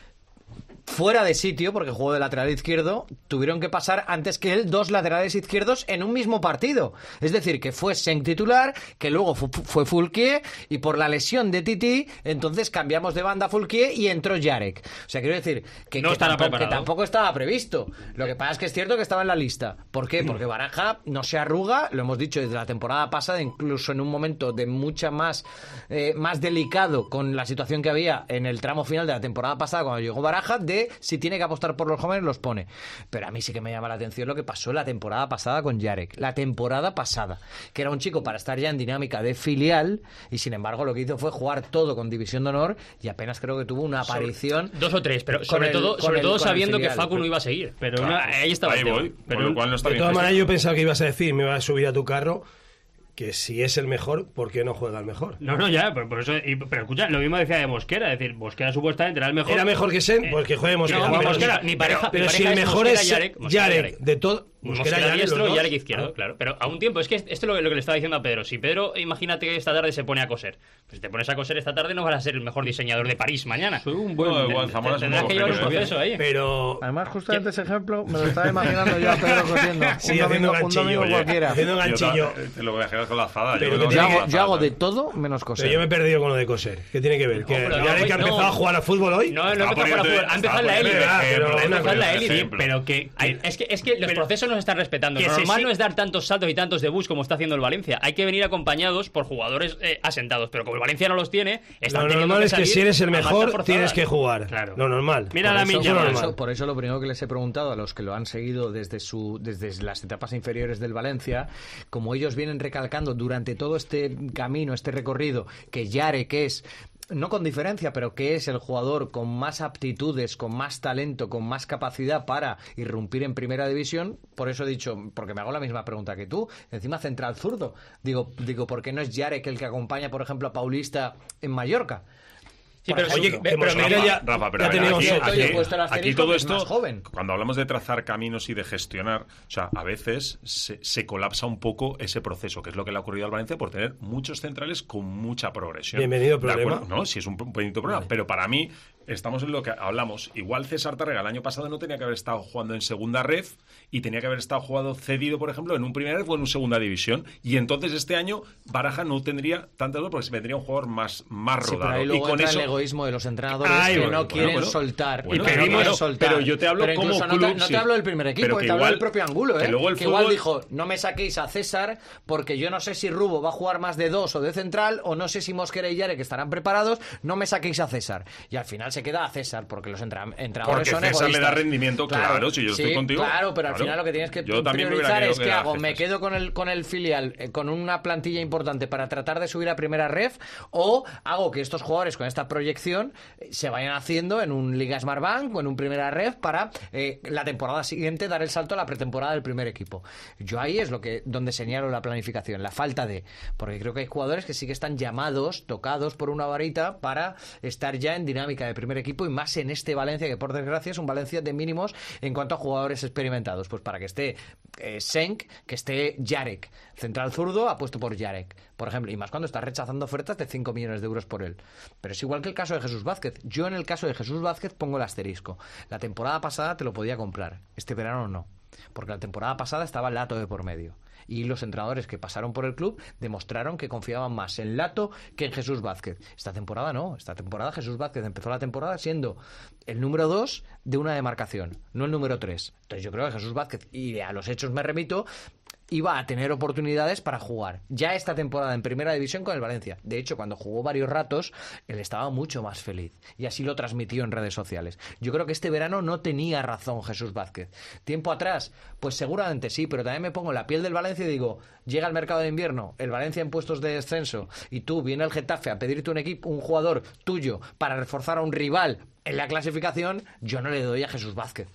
S3: fuera de sitio, porque jugó de lateral izquierdo, tuvieron que pasar antes que él dos laterales izquierdos en un mismo partido. Es decir, que fue Senk titular, que luego fu fue Foulquier, y por la lesión de Titi, entonces cambiamos de banda a Foulquier y entró Jarek. O sea, quiero decir que,
S7: no
S3: que, tampoco, que
S7: tampoco
S3: estaba previsto. Lo que pasa es que es cierto que estaba en la lista. ¿Por qué? Porque Baraja no se arruga, lo hemos dicho desde la temporada pasada, incluso en un momento de mucha más, eh, más delicado con la situación que había en el tramo final de la temporada pasada cuando llegó Baraja, de si tiene que apostar por los jóvenes, los pone. Pero a mí sí que me llama la atención lo que pasó la temporada pasada con Jarek. La temporada pasada, que era un chico para estar ya en dinámica de filial, y sin embargo lo que hizo fue jugar todo con división de honor, y apenas creo que tuvo una aparición.
S12: Sobre, dos o tres, pero sobre el, todo, sobre el, todo sabiendo que Facu no iba a seguir. Pero claro, una, ahí estaba
S10: ahí
S12: el tema.
S10: voy,
S12: pero
S10: con lo cual no está
S5: de
S10: bien.
S5: todas maneras, yo pensaba que ibas a decir, me ibas a subir a tu carro, que si es el mejor, ¿por qué no juega el mejor?
S7: No, no, ya, pero, por eso, y, pero escucha, lo mismo decía de Mosquera, es decir, Mosquera supuestamente era el mejor.
S5: ¿Era mejor que Sen? Pues que juegue Mosquera.
S7: No,
S5: pero,
S7: Mosquera, mi pareja,
S5: pero
S7: mi
S5: si
S7: pareja
S5: el mejor es
S7: Yarek,
S5: Yarek, de todo.
S7: Mosquera, Mosquera diestro y Yarek izquierdo, ah. claro. Pero a un tiempo, es que esto es lo, lo que le estaba diciendo a Pedro. Si Pedro, imagínate que esta tarde se pone a coser. Pues si te pones a coser esta tarde, no vas a ser el mejor diseñador de París mañana.
S10: Soy un buen. No, igual, Zamora es un
S7: tendrás que llevar un proceso ahí.
S5: Pero.
S3: Además, justamente ese ejemplo me lo estaba imaginando yo a Pedro cosiendo.
S5: Sí, haciendo ganchillo.
S3: Cualquiera.
S5: Haciendo ganchillo.
S10: Te lo voy a dejar con la azada.
S3: Yo, yo, hago, yo hago de todo menos coser.
S5: Pero yo me he perdido con lo de coser. ¿Qué tiene que ver? ¿Que Yarek ha empezado a jugar al fútbol hoy?
S7: No, no ha empezado a jugar al fútbol. Ha empezado en la élite. Ha empezado en la élite. Pero que.
S12: Es que los procesos nos están respetando. Lo normal sí, no es dar tantos saltos y tantos debuts como está haciendo el Valencia. Hay que venir acompañados por jugadores eh, asentados. Pero como el Valencia no los tiene, están
S5: lo normal que es que si eres el mejor tienes que jugar.
S7: Claro.
S5: Lo normal.
S7: Mira por la
S3: eso,
S7: milla.
S3: Por eso, por eso lo primero que les he preguntado a los que lo han seguido desde su desde las etapas inferiores del Valencia, como ellos vienen recalcando durante todo este camino, este recorrido, que Yarek es, no con diferencia, pero que es el jugador con más aptitudes, con más talento, con más capacidad para irrumpir en primera división. Por eso he dicho, porque me hago la misma pregunta que tú, encima central zurdo. Digo, digo, ¿por qué no es Yarek el que acompaña, por ejemplo, a Paulista en Mallorca?
S12: Sí, pero,
S5: Oye,
S12: que,
S5: pero
S12: pero
S5: Rafa,
S10: ya, Rafa, pero
S5: ya
S10: aquí,
S5: teníamos
S10: aquí,
S3: aquí,
S10: aquí, aquí todo esto,
S3: joven.
S10: Cuando hablamos de trazar caminos y de gestionar, o sea, a veces se, se colapsa un poco ese proceso, que es lo que le ha ocurrido al Valencia por tener muchos centrales con mucha progresión.
S5: Bienvenido problema.
S10: No, sí es un bonito problema, vale. Pero para mí estamos en lo que hablamos. Igual César Tárrega el año pasado no tenía que haber estado jugando en segunda ref y tenía que haber estado jugado cedido, por ejemplo, en un primera ref o en una segunda división. Y entonces este año Baraja no tendría tantas dudas porque vendría un jugador más, más
S3: sí,
S10: rodado.
S3: Pero ahí luego
S10: y con
S3: entra
S10: eso
S3: el egoísmo de los entrenadores
S10: Ay,
S3: que
S10: bueno,
S3: no quieren
S10: bueno, bueno.
S3: soltar.
S10: Bueno,
S3: y pedimos
S10: claro,
S3: soltar.
S10: Pero yo te hablo
S3: pero
S10: como
S3: club,
S10: club.
S3: No te, no
S10: sí.
S3: te hablo del primer equipo, te igual, hablo del propio Angulo, ¿eh?
S10: Que, luego el
S3: que
S10: fútbol...
S3: igual dijo, no me saquéis a César porque yo no sé si Rubo va a jugar más de dos o de central, o no sé si Mosquera y Yarek estarán preparados, no me saquéis a César. Y al final se queda a César porque los entra entrenadores son
S10: César
S3: egoístas.
S10: le da rendimiento, claro, claro si yo
S3: sí,
S10: estoy contigo.
S3: Claro, pero
S10: claro.
S3: al final lo que tienes que
S10: yo
S3: priorizar es que hago,
S10: César.
S3: me quedo con el, con el filial, eh, con una plantilla importante para tratar de subir a primera ref, o hago que estos jugadores con esta proyección eh, se vayan haciendo en un Liga Smartbank o en un primera ref para eh, la temporada siguiente dar el salto a la pretemporada del primer equipo. Yo ahí es lo que donde señalo la planificación, la falta de, porque creo que hay jugadores que sí que están llamados, tocados por una varita para estar ya en dinámica de primer equipo, y más en este Valencia, que por desgracia es un Valencia de mínimos en cuanto a jugadores experimentados. Pues para que esté eh, Senk, que esté Yarek, central zurdo, apuesto por Yarek, por ejemplo, y más cuando está rechazando ofertas de cinco millones de euros por él. Pero es igual que el caso de Jesús Vázquez. Yo en el caso de Jesús Vázquez pongo el asterisco. La temporada pasada te lo podía comprar, este verano no, porque la temporada pasada estaba Lato de por medio. Y los entrenadores que pasaron por el club demostraron que confiaban más en Lato que en Jesús Vázquez. Esta temporada no. Esta temporada Jesús Vázquez empezó la temporada siendo el número dos de una demarcación, no el número tres. Entonces yo creo que Jesús Vázquez, y a los hechos me remito, iba a tener oportunidades para jugar ya esta temporada en primera división con el Valencia. De hecho, cuando jugó varios ratos, él estaba mucho más feliz, y así lo transmitió en redes sociales. Yo creo que este verano no tenía razón Jesús Vázquez. Tiempo atrás, pues seguramente sí, pero también me pongo en la piel del Valencia y digo, llega el mercado de invierno, el Valencia en puestos de descenso, y tú, viene el Getafe a pedirte un equipo, un jugador tuyo para reforzar a un rival en la clasificación, yo no le doy a Jesús Vázquez.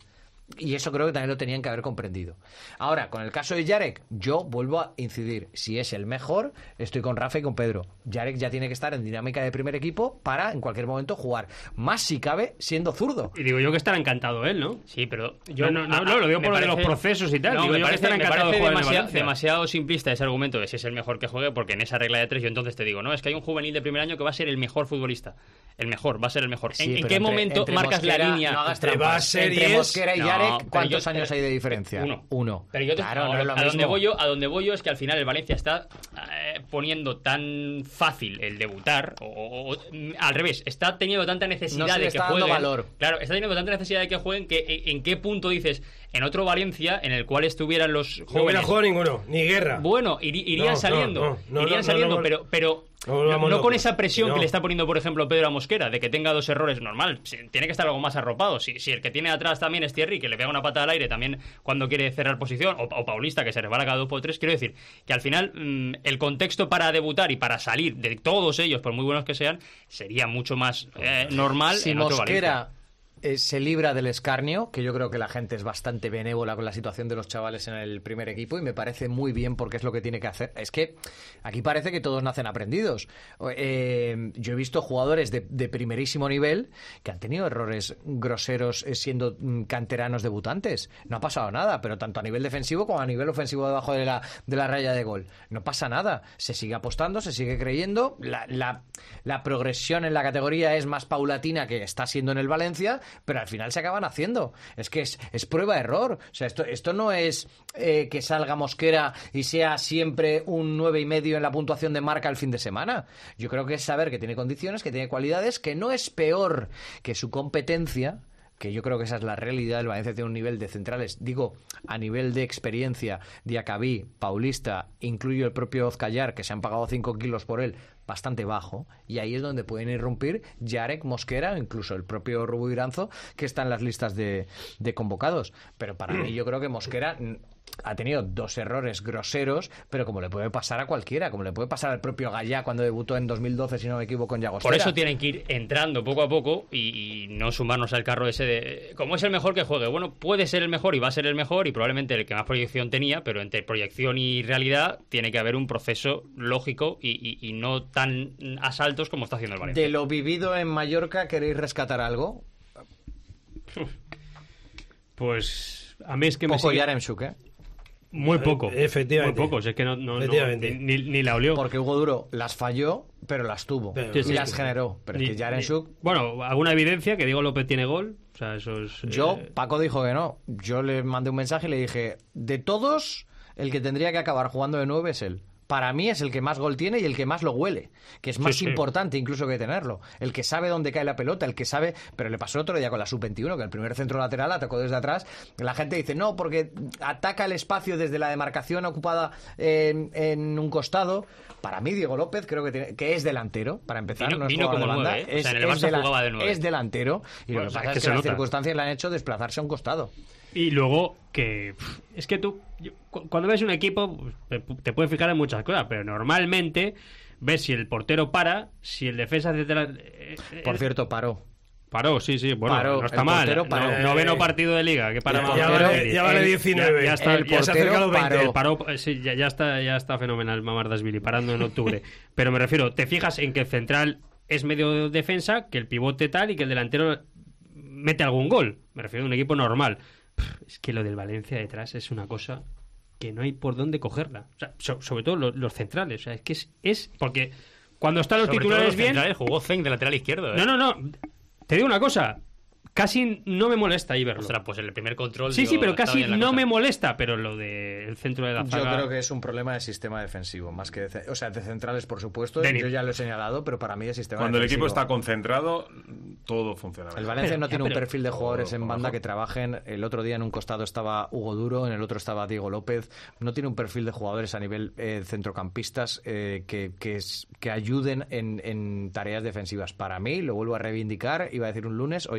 S3: Y eso creo que también lo tenían que haber comprendido. Ahora, con el caso de Jarek, yo vuelvo a incidir. Si es el mejor, estoy con Rafa y con Pedro. Jarek ya tiene que estar en dinámica de primer equipo para, en cualquier momento, jugar. Más si cabe, siendo zurdo.
S7: Y digo yo que estará encantado él, ¿no?
S12: Sí, pero...
S7: Yo no, no, no, lo digo por lo de los procesos y tal.
S12: No,
S7: digo
S12: me
S7: yo
S12: parece,
S7: que estará
S12: me
S7: encantado
S12: parece
S7: de jugar en
S12: demasiado,
S7: Valencia.
S12: demasiado simplista ese argumento de si es el mejor que juegue, porque en esa regla de tres yo entonces te digo, no, es que hay un juvenil de primer año que va a ser el mejor futbolista. El mejor, va a ser el mejor.
S3: Sí,
S12: ¿En, ¿en
S3: pero
S12: qué
S3: entre-
S12: momento
S3: entre
S12: marcas
S3: Mosquera,
S12: la línea?
S3: no hagas
S5: Entre
S3: trampas.
S5: Basser y
S3: Entre
S5: es-
S3: Mosquera y
S12: No,
S3: Jarek,
S12: pero
S3: ¿cuántos
S12: yo-
S3: años hay de diferencia?
S12: Uno.
S3: Uno.
S12: Pero yo te,
S3: Claro,
S12: a,
S3: no es lo
S12: a donde
S3: mismo.
S12: voy yo, a donde voy yo es que al final el Valencia está eh, poniendo tan fácil el debutar, o, o- o- al revés, está teniendo tanta necesidad
S3: No se le
S12: de que
S3: está dando
S12: jueguen.
S3: valor.
S12: Claro, está teniendo tanta necesidad de que jueguen que en, en qué punto dices, en otro Valencia en el cual estuvieran los
S5: No hubiera
S12: jóvenes.
S5: jugado ninguno, ni Guerra.
S12: Bueno, iri- irían
S5: No, no,
S12: saliendo,
S5: no, no,
S12: irían
S5: no,
S12: saliendo,
S5: no, no,
S12: pero, pero
S5: no
S12: no,
S5: volvamos
S12: no con
S5: locos.
S12: esa presión
S5: No.
S12: que le está poniendo, por ejemplo, Pedro a Mosquera, de que tenga dos errores, normal. Si- Tiene que estar algo más arropado. Si, si el que tiene atrás también es Thierry, que le pega una patada al aire también cuando quiere cerrar posición, o, o Paulista, que se resbala cada dos por tres, quiero decir que al final mm, el contexto para debutar y para salir de todos ellos, por muy buenos que sean, sería mucho más eh, normal
S3: Si
S12: en otro
S3: Mosquera
S12: Valencia.
S3: eh, se libra del escarnio, que yo creo que la gente es bastante benévola con la situación de los chavales en el primer equipo y me parece muy bien porque es lo que tiene que hacer. Es que aquí parece que todos nacen aprendidos. Eh, yo he visto jugadores de, de primerísimo nivel que han tenido errores groseros eh, siendo mm, canteranos debutantes. No ha pasado nada, pero tanto a nivel defensivo como a nivel ofensivo debajo de la, de la raya de gol. No pasa nada. Se sigue apostando, se sigue creyendo. La, la, la progresión en la categoría es más paulatina que está siendo en el Valencia, pero al final se acaban haciendo. Es que es, es prueba-error. O sea, esto, esto no es eh, que salga Mosquera y sea siempre un nueve y medio en la puntuación de marca el fin de semana. Yo creo que es saber que tiene condiciones, que tiene cualidades, que no es peor que su competencia, que yo creo que esa es la realidad. El Valencia tiene un nivel de centrales, digo, a nivel de experiencia, Diacabí, Paulista, incluyo el propio Ozcayar, que se han pagado cinco kilos por él, bastante bajo, y ahí es donde pueden irrumpir Jarek, Mosquera, incluso el propio Rubo Iranzo, que está en las listas de, de convocados. Pero para mí yo creo que Mosquera mm, ha tenido dos errores groseros, pero como le puede pasar a cualquiera, como le puede pasar al propio Gallá cuando debutó en dos mil doce, si no me equivoco, en Llagostera.
S12: Por eso tienen que ir entrando poco a poco y, y no sumarnos al carro ese de... Como es el mejor que juegue. Bueno, puede ser el mejor y va a ser el mejor y probablemente el que más proyección tenía, pero entre proyección y realidad tiene que haber un proceso lógico y, y, y no tan a saltos como está haciendo el Valencia.
S3: De lo vivido en Mallorca, ¿queréis rescatar algo?
S7: Pues a mí es que me
S3: Poco
S7: sigue...
S3: Yaremchuk, ¿eh?
S7: Muy poco.
S5: Efectivamente.
S7: Muy poco. Si es que no, no, no-
S5: Efectivamente.
S7: ni, ni- ni la olió.
S3: Porque Hugo Duro las falló, pero las tuvo.
S5: Pero-
S3: y
S7: Sí, sí,
S3: las
S7: sí.
S3: generó. Pero
S7: Ni-
S3: es que Yaremchuk...
S7: ni- Bueno, alguna evidencia que Diego López tiene gol. O sea, eso es...
S3: Yo,
S7: eh,
S3: Paco dijo que no. Yo le mandé un mensaje y le dije, de todos, el que tendría que acabar jugando de nueve es él. Para mí es el que más gol tiene y el que más lo huele, que es más
S7: Sí, sí.
S3: importante incluso que tenerlo. El que sabe dónde cae la pelota, el que sabe... Pero le pasó otro día con la sub veintiuno, que el primer centro lateral atacó desde atrás. La gente dice, no, porque ataca el espacio desde la demarcación ocupada en, en un costado. Para mí, Diego López creo que, tiene- que es delantero, para empezar.
S12: Vino-
S3: no es
S12: vino
S3: jugador
S12: como
S3: de banda,
S12: nueve, ¿eh? O
S3: es,
S12: sea, en el
S3: es
S12: Barça
S3: dela-
S12: jugaba de nueve.
S3: es delantero. Y
S7: Bueno,
S3: lo que
S7: es
S3: pasa
S7: que
S3: es que,
S7: se
S3: las
S7: nota.
S3: circunstancias le han hecho desplazarse a un costado.
S7: Y luego que pff, es que tú yo- cu- cuando ves un equipo pues, te, te puedes fijar en muchas cosas, pero normalmente ves si el portero para, si el defensa hace tela- eh, eh,
S3: Por cierto, paró.
S7: paró, sí, sí, bueno,
S3: Paró,
S7: no está
S3: el
S7: mal.
S3: portero
S7: No-
S3: paró.
S7: noveno partido de liga, que para
S5: Ya-
S7: más
S5: ya
S7: Mamardashvili.
S5: vale- ya vale
S7: El-
S5: diecinueve.
S7: Ya, ya está,
S3: El
S7: ya se
S3: portero
S7: acerca a los veinte.
S3: paró.
S7: El paró, eh, sí, ya, ya está, ya está fenomenal Mamardashvili parando en octubre. Pero me refiero, te fijas en que el central es medio defensa, que el pivote tal y que el delantero mete algún gol. Me refiero a un equipo normal. Pff, Es que lo del Valencia detrás es una cosa que no hay por dónde cogerla. O sea, so- sobre todo los, los centrales. O sea, es que es, es porque cuando están los
S12: Sobre todo
S7: titulares
S12: los
S7: bien.
S12: centrales, jugó Zenk de lateral izquierdo. ¿eh?
S7: No, no, no. Te digo una cosa. Casi no me molesta ahí verlo.
S12: Ostras, pues el primer control.
S7: Sí,
S12: digo,
S7: sí, pero
S12: estaba
S7: casi
S12: bien la
S7: no
S12: cosa.
S7: me molesta, pero lo del centro de la
S3: Yo
S7: zaga...
S3: creo que es un problema de sistema defensivo, más que de, ce- o sea, de centrales, por supuesto.
S7: Denis.
S3: Yo ya lo he señalado, pero para mí el sistema
S10: Cuando el
S3: defensivo.
S10: equipo está concentrado, todo funciona.
S3: El
S10: mejor.
S3: Valencia
S7: Pero-
S3: no
S7: ya,
S3: tiene un
S7: pero-
S3: perfil de jugadores en
S10: Ojo,
S3: banda
S10: ojo.
S3: que trabajen. El otro día en un costado estaba Hugo Duro, en el otro estaba Diego López. No tiene un perfil de jugadores a nivel eh, centrocampistas eh, que, que, es- que ayuden en, en tareas defensivas. Para mí, lo vuelvo a reivindicar, iba a decir un lunes, hoy es martes,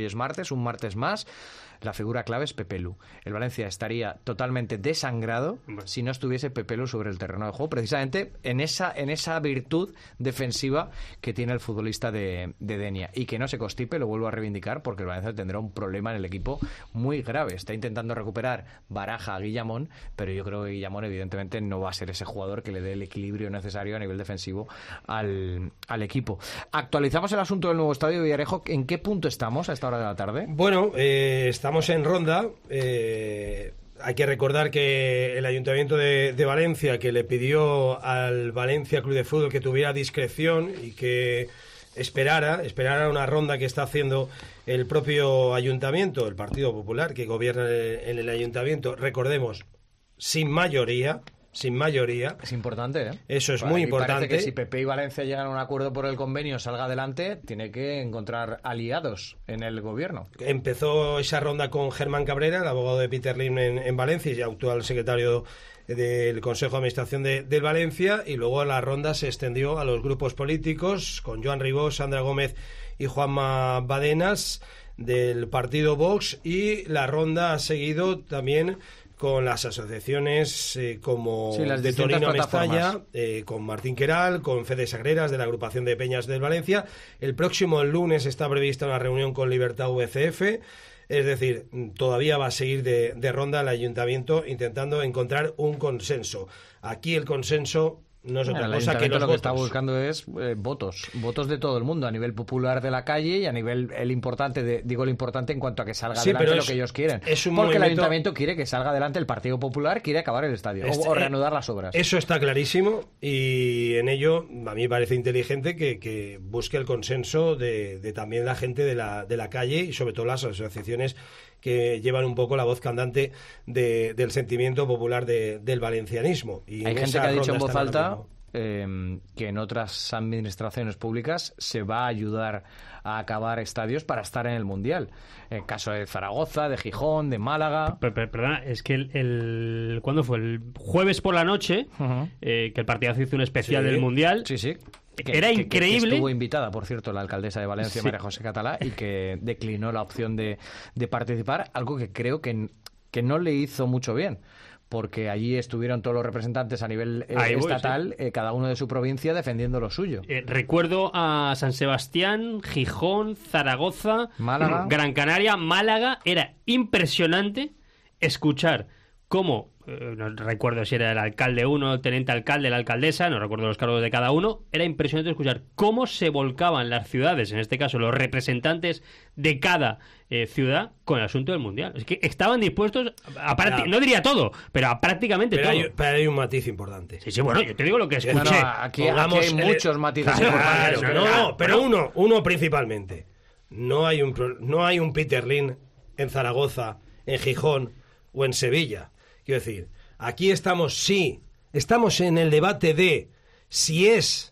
S3: días, un martes más. La figura clave es Pepelu. El Valencia estaría totalmente desangrado si no estuviese Pepelu sobre el terreno de juego, precisamente en esa, en esa virtud defensiva que tiene el futbolista de, de Denia. Y que no se constipe, lo vuelvo a reivindicar, porque el Valencia tendrá un problema en el equipo muy grave. Está intentando recuperar Baraja a Guillamón, pero yo creo que Guillamón evidentemente no va a ser ese jugador que le dé el equilibrio necesario a nivel defensivo al, al equipo. Actualizamos el asunto del nuevo estadio, Villarejo. ¿En qué punto estamos a esta hora de la tarde?
S5: Bueno, eh, estamos Estamos en ronda. Eh, hay que recordar que el Ayuntamiento de, de Valencia, que le pidió al Valencia Club de Fútbol que tuviera discreción y que esperara, esperara una ronda que está haciendo el propio Ayuntamiento, el Partido Popular, que gobierna en el Ayuntamiento, recordemos, sin mayoría. Sin mayoría.
S3: Es importante, ¿eh?
S5: Eso es
S3: Bueno,
S5: muy
S3: y
S5: importante.
S3: Parece que si Pepe y Valencia llegan a un acuerdo por el convenio, salga adelante, tiene que encontrar aliados en el gobierno.
S5: Empezó esa ronda con Germán Cabrera, el abogado de Peter Lim en, en Valencia y actual secretario del Consejo de Administración de, de Valencia, y luego la ronda se extendió a los grupos políticos con Joan Ribó, Sandra Gómez y Juanma Badenas del partido Vox, y la ronda ha seguido también con las asociaciones eh, como
S3: sí, las
S5: de Torino
S3: Mestalla,
S5: eh, con Martín Queral, con Fede Sagreras de la agrupación de Peñas del Valencia. El próximo lunes está prevista una reunión con Libertad V C F, es decir, todavía va a seguir de, de ronda el ayuntamiento intentando encontrar un consenso. Aquí el consenso no es otra
S3: bueno,
S5: cosa que los
S3: lo
S5: votos.
S3: que está buscando es eh, votos, votos de todo el mundo, a nivel popular de la calle y a nivel el importante, de, digo lo importante en cuanto a que salga
S5: sí,
S3: adelante lo
S5: es,
S3: que ellos quieren.
S5: Es un
S3: Porque
S5: movimiento...
S3: el ayuntamiento quiere que salga adelante, el Partido Popular quiere acabar el estadio este, o, o reanudar las obras.
S5: Eso está clarísimo, y en ello a mí me parece inteligente que, que busque el consenso de, de también la gente de la, de la calle y sobre todo las asociaciones que llevan un poco la voz cantante de, del sentimiento popular de, del valencianismo. Y
S3: hay
S5: en
S3: gente que ha dicho en voz alta
S5: Eh,
S3: que en otras administraciones públicas se va a ayudar a acabar estadios para estar en el Mundial. En el caso de Zaragoza, de Gijón, de Málaga.
S7: Per, per, perdona, es que el, el ¿cuándo fue? El jueves por la noche, uh-huh. eh, que el partidazo hizo un especial sí, del Mundial.
S3: Sí, sí. Que,
S7: Era
S3: que,
S7: increíble.
S3: Que estuvo invitada, por cierto, la alcaldesa de Valencia, sí. María José Catalá, y que declinó la opción de, de participar, algo que creo que, que no le hizo mucho bien, porque allí estuvieron todos los representantes a nivel eh, voy, estatal, sí. eh, cada uno de su provincia defendiendo lo suyo.
S7: Eh, recuerdo a San Sebastián, Gijón, Zaragoza,
S3: Málaga.
S7: Gran Canaria, Málaga. Era impresionante escuchar cómo, eh, no recuerdo si era el alcalde uno, el teniente alcalde, la alcaldesa, no recuerdo los cargos de cada uno. Era impresionante escuchar cómo se volcaban las ciudades, en este caso los representantes de cada eh, ciudad, con el asunto del Mundial. Es que estaban dispuestos a prácti- no diría todo, pero a prácticamente
S5: pero
S7: todo.
S5: Hay, pero hay un matiz importante.
S7: Sí, sí, bueno, yo te digo lo que escuché.
S3: No, no, aquí, aquí hay muchos matices
S5: claro,
S3: importantes.
S5: Claro, no, no, pero uno, uno principalmente. No hay un no hay un Peter Lim en Zaragoza, en Gijón o en Sevilla. Quiero decir, aquí estamos, sí, estamos en el debate de si es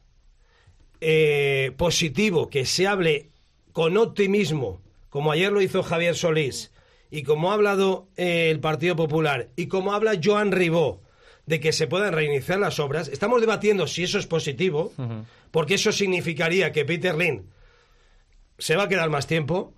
S5: eh, positivo que se hable con optimismo, como ayer lo hizo Javier Solís, y como ha hablado eh, el Partido Popular, y como habla Joan Ribó, de que se puedan reiniciar las obras. Estamos debatiendo si eso es positivo, uh-huh. porque eso significaría que Peter Lim se va a quedar más tiempo.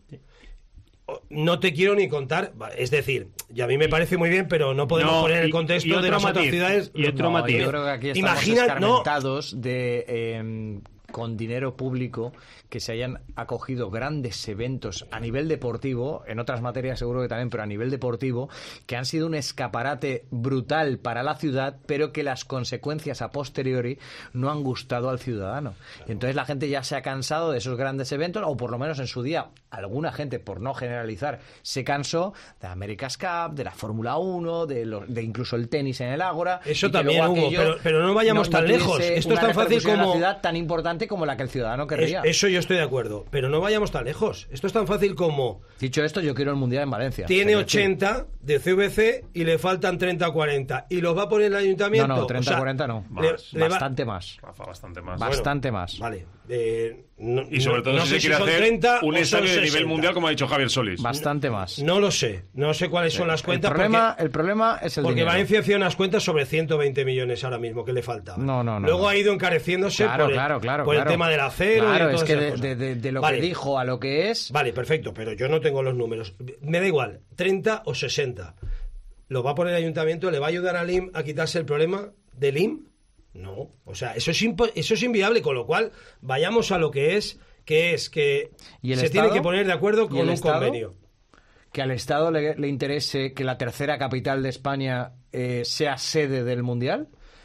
S5: No te quiero ni contar, es decir, y a mí me parece muy bien, pero no podemos no, poner el contexto y, y de las otras ciudades.
S7: Y otro
S3: no,
S7: matiz.
S3: Yo creo que aquí estamos
S5: Imagina,
S3: escarmentados
S5: no.
S3: de eh, con dinero público que se hayan acogido grandes eventos a nivel deportivo, en otras materias seguro que también, pero a nivel deportivo, que han sido un escaparate brutal para la ciudad, pero que las consecuencias a posteriori no han gustado al ciudadano. Y entonces la gente ya se ha cansado de esos grandes eventos, o por lo menos en su día, alguna gente, por no generalizar, se cansó de America's Cup, de la Fórmula uno, de, lo, de incluso el tenis en el Ágora.
S5: Eso también, Hugo, pero, pero no vayamos
S3: no,
S5: tan
S3: no
S5: lejos. Esto es tan fácil como...
S3: una ciudad tan importante como la que el ciudadano querría.
S5: Es, eso yo estoy de acuerdo, pero no vayamos tan lejos. Esto es tan fácil como...
S3: Dicho esto, yo quiero el Mundial en Valencia.
S5: Tiene ochenta de C V C y le faltan treinta o cuarenta. ¿Y los va a poner el ayuntamiento?
S3: No, no, treinta o cuarenta no.
S10: Más,
S3: le, bastante va... más.
S10: Rafa, bastante más.
S3: Bastante
S5: bueno,
S3: más.
S5: Vale. Eh, no,
S10: y sobre todo
S5: no
S10: si
S5: sé
S10: se quiere
S5: si
S10: hacer
S5: treinta
S10: un
S5: o
S10: estadio de nivel
S5: sesenta.
S10: mundial, como ha dicho Javier Solís.
S3: Bastante más.
S5: No lo sé. No sé cuáles son las cuentas.
S3: El problema,
S5: porque,
S3: el problema es el
S5: Porque
S3: dinero.
S5: Valencia hacía unas cuentas sobre ciento veinte millones ahora mismo que le falta.
S3: No, no, no.
S5: Luego
S3: no.
S5: ha ido encareciéndose
S3: claro,
S5: por, el,
S3: claro, claro,
S5: por por
S3: claro.
S5: el tema del acero.
S3: Claro,
S5: y
S3: es
S5: todas
S3: que
S5: esas
S3: de,
S5: cosas.
S3: de, de, de lo
S5: Vale.
S3: que dijo a lo que es...
S5: Vale, perfecto, pero yo no tengo los números. Me da igual, treinta o sesenta. ¿Lo va a poner el ayuntamiento? ¿Le va a ayudar al I M a quitarse el problema del I M? No, o sea, eso es, impo- eso es inviable, con lo cual vayamos a lo que es, que es que
S3: ¿Y el
S5: se
S3: Estado?
S5: tiene que poner de acuerdo
S3: ¿Y
S5: con
S3: el
S5: un
S3: Estado?
S5: convenio.
S3: Que al Estado le, le interese que la tercera capital de España eh, sea sede del Mundial.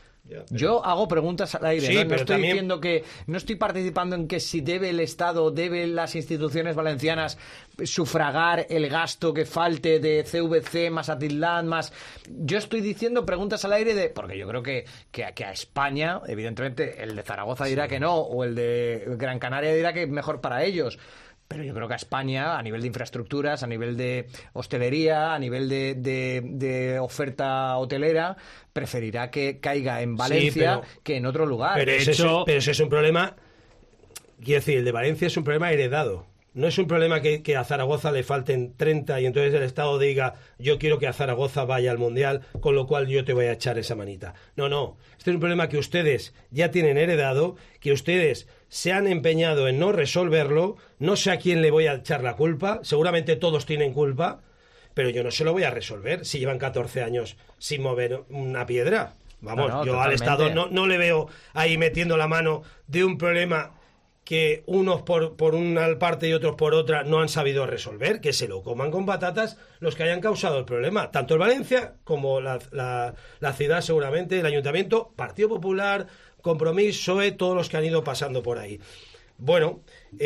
S3: Yo hago preguntas al aire,
S5: Sí,
S3: ¿no? No
S5: pero
S3: estoy
S5: también-
S3: diciendo que no estoy participando en que si debe el Estado, deben las instituciones valencianas sufragar el gasto que falte de C V C más Atilán más. Yo estoy diciendo preguntas al aire de porque yo creo que, que, que a España, evidentemente, el de Zaragoza dirá que no o el de Gran Canaria dirá que es mejor para ellos. Pero yo creo que a España, a nivel de infraestructuras, a nivel de hostelería, a nivel de, de, de oferta hotelera, preferirá que caiga en Valencia
S5: Sí, pero-
S3: que en otro lugar.
S5: Pero,
S3: De
S5: ese,
S3: hecho,
S5: es, pero ese es un problema, quiero decir, el de Valencia es un problema heredado. No es un problema que, que a Zaragoza le falten treinta y entonces el Estado diga yo quiero que a Zaragoza vaya al Mundial, con lo cual yo te voy a echar esa manita. No, no. Este es un problema que ustedes ya tienen heredado, que ustedes se han empeñado en no resolverlo. No sé a quién le voy a echar la culpa. Seguramente todos tienen culpa, pero yo no se lo voy a resolver si llevan catorce años sin mover una piedra. Vamos,
S3: No, no,
S5: yo al
S3: totalmente.
S5: Estado no, no le veo ahí metiendo la mano de un problema que unos por, por una parte y otros por otra no han sabido resolver, que se lo coman con patatas los que hayan causado el problema, tanto el Valencia como la, la, la ciudad seguramente, el Ayuntamiento, Partido Popular, Compromís, P S O E, todos los que han ido pasando por ahí. Bueno,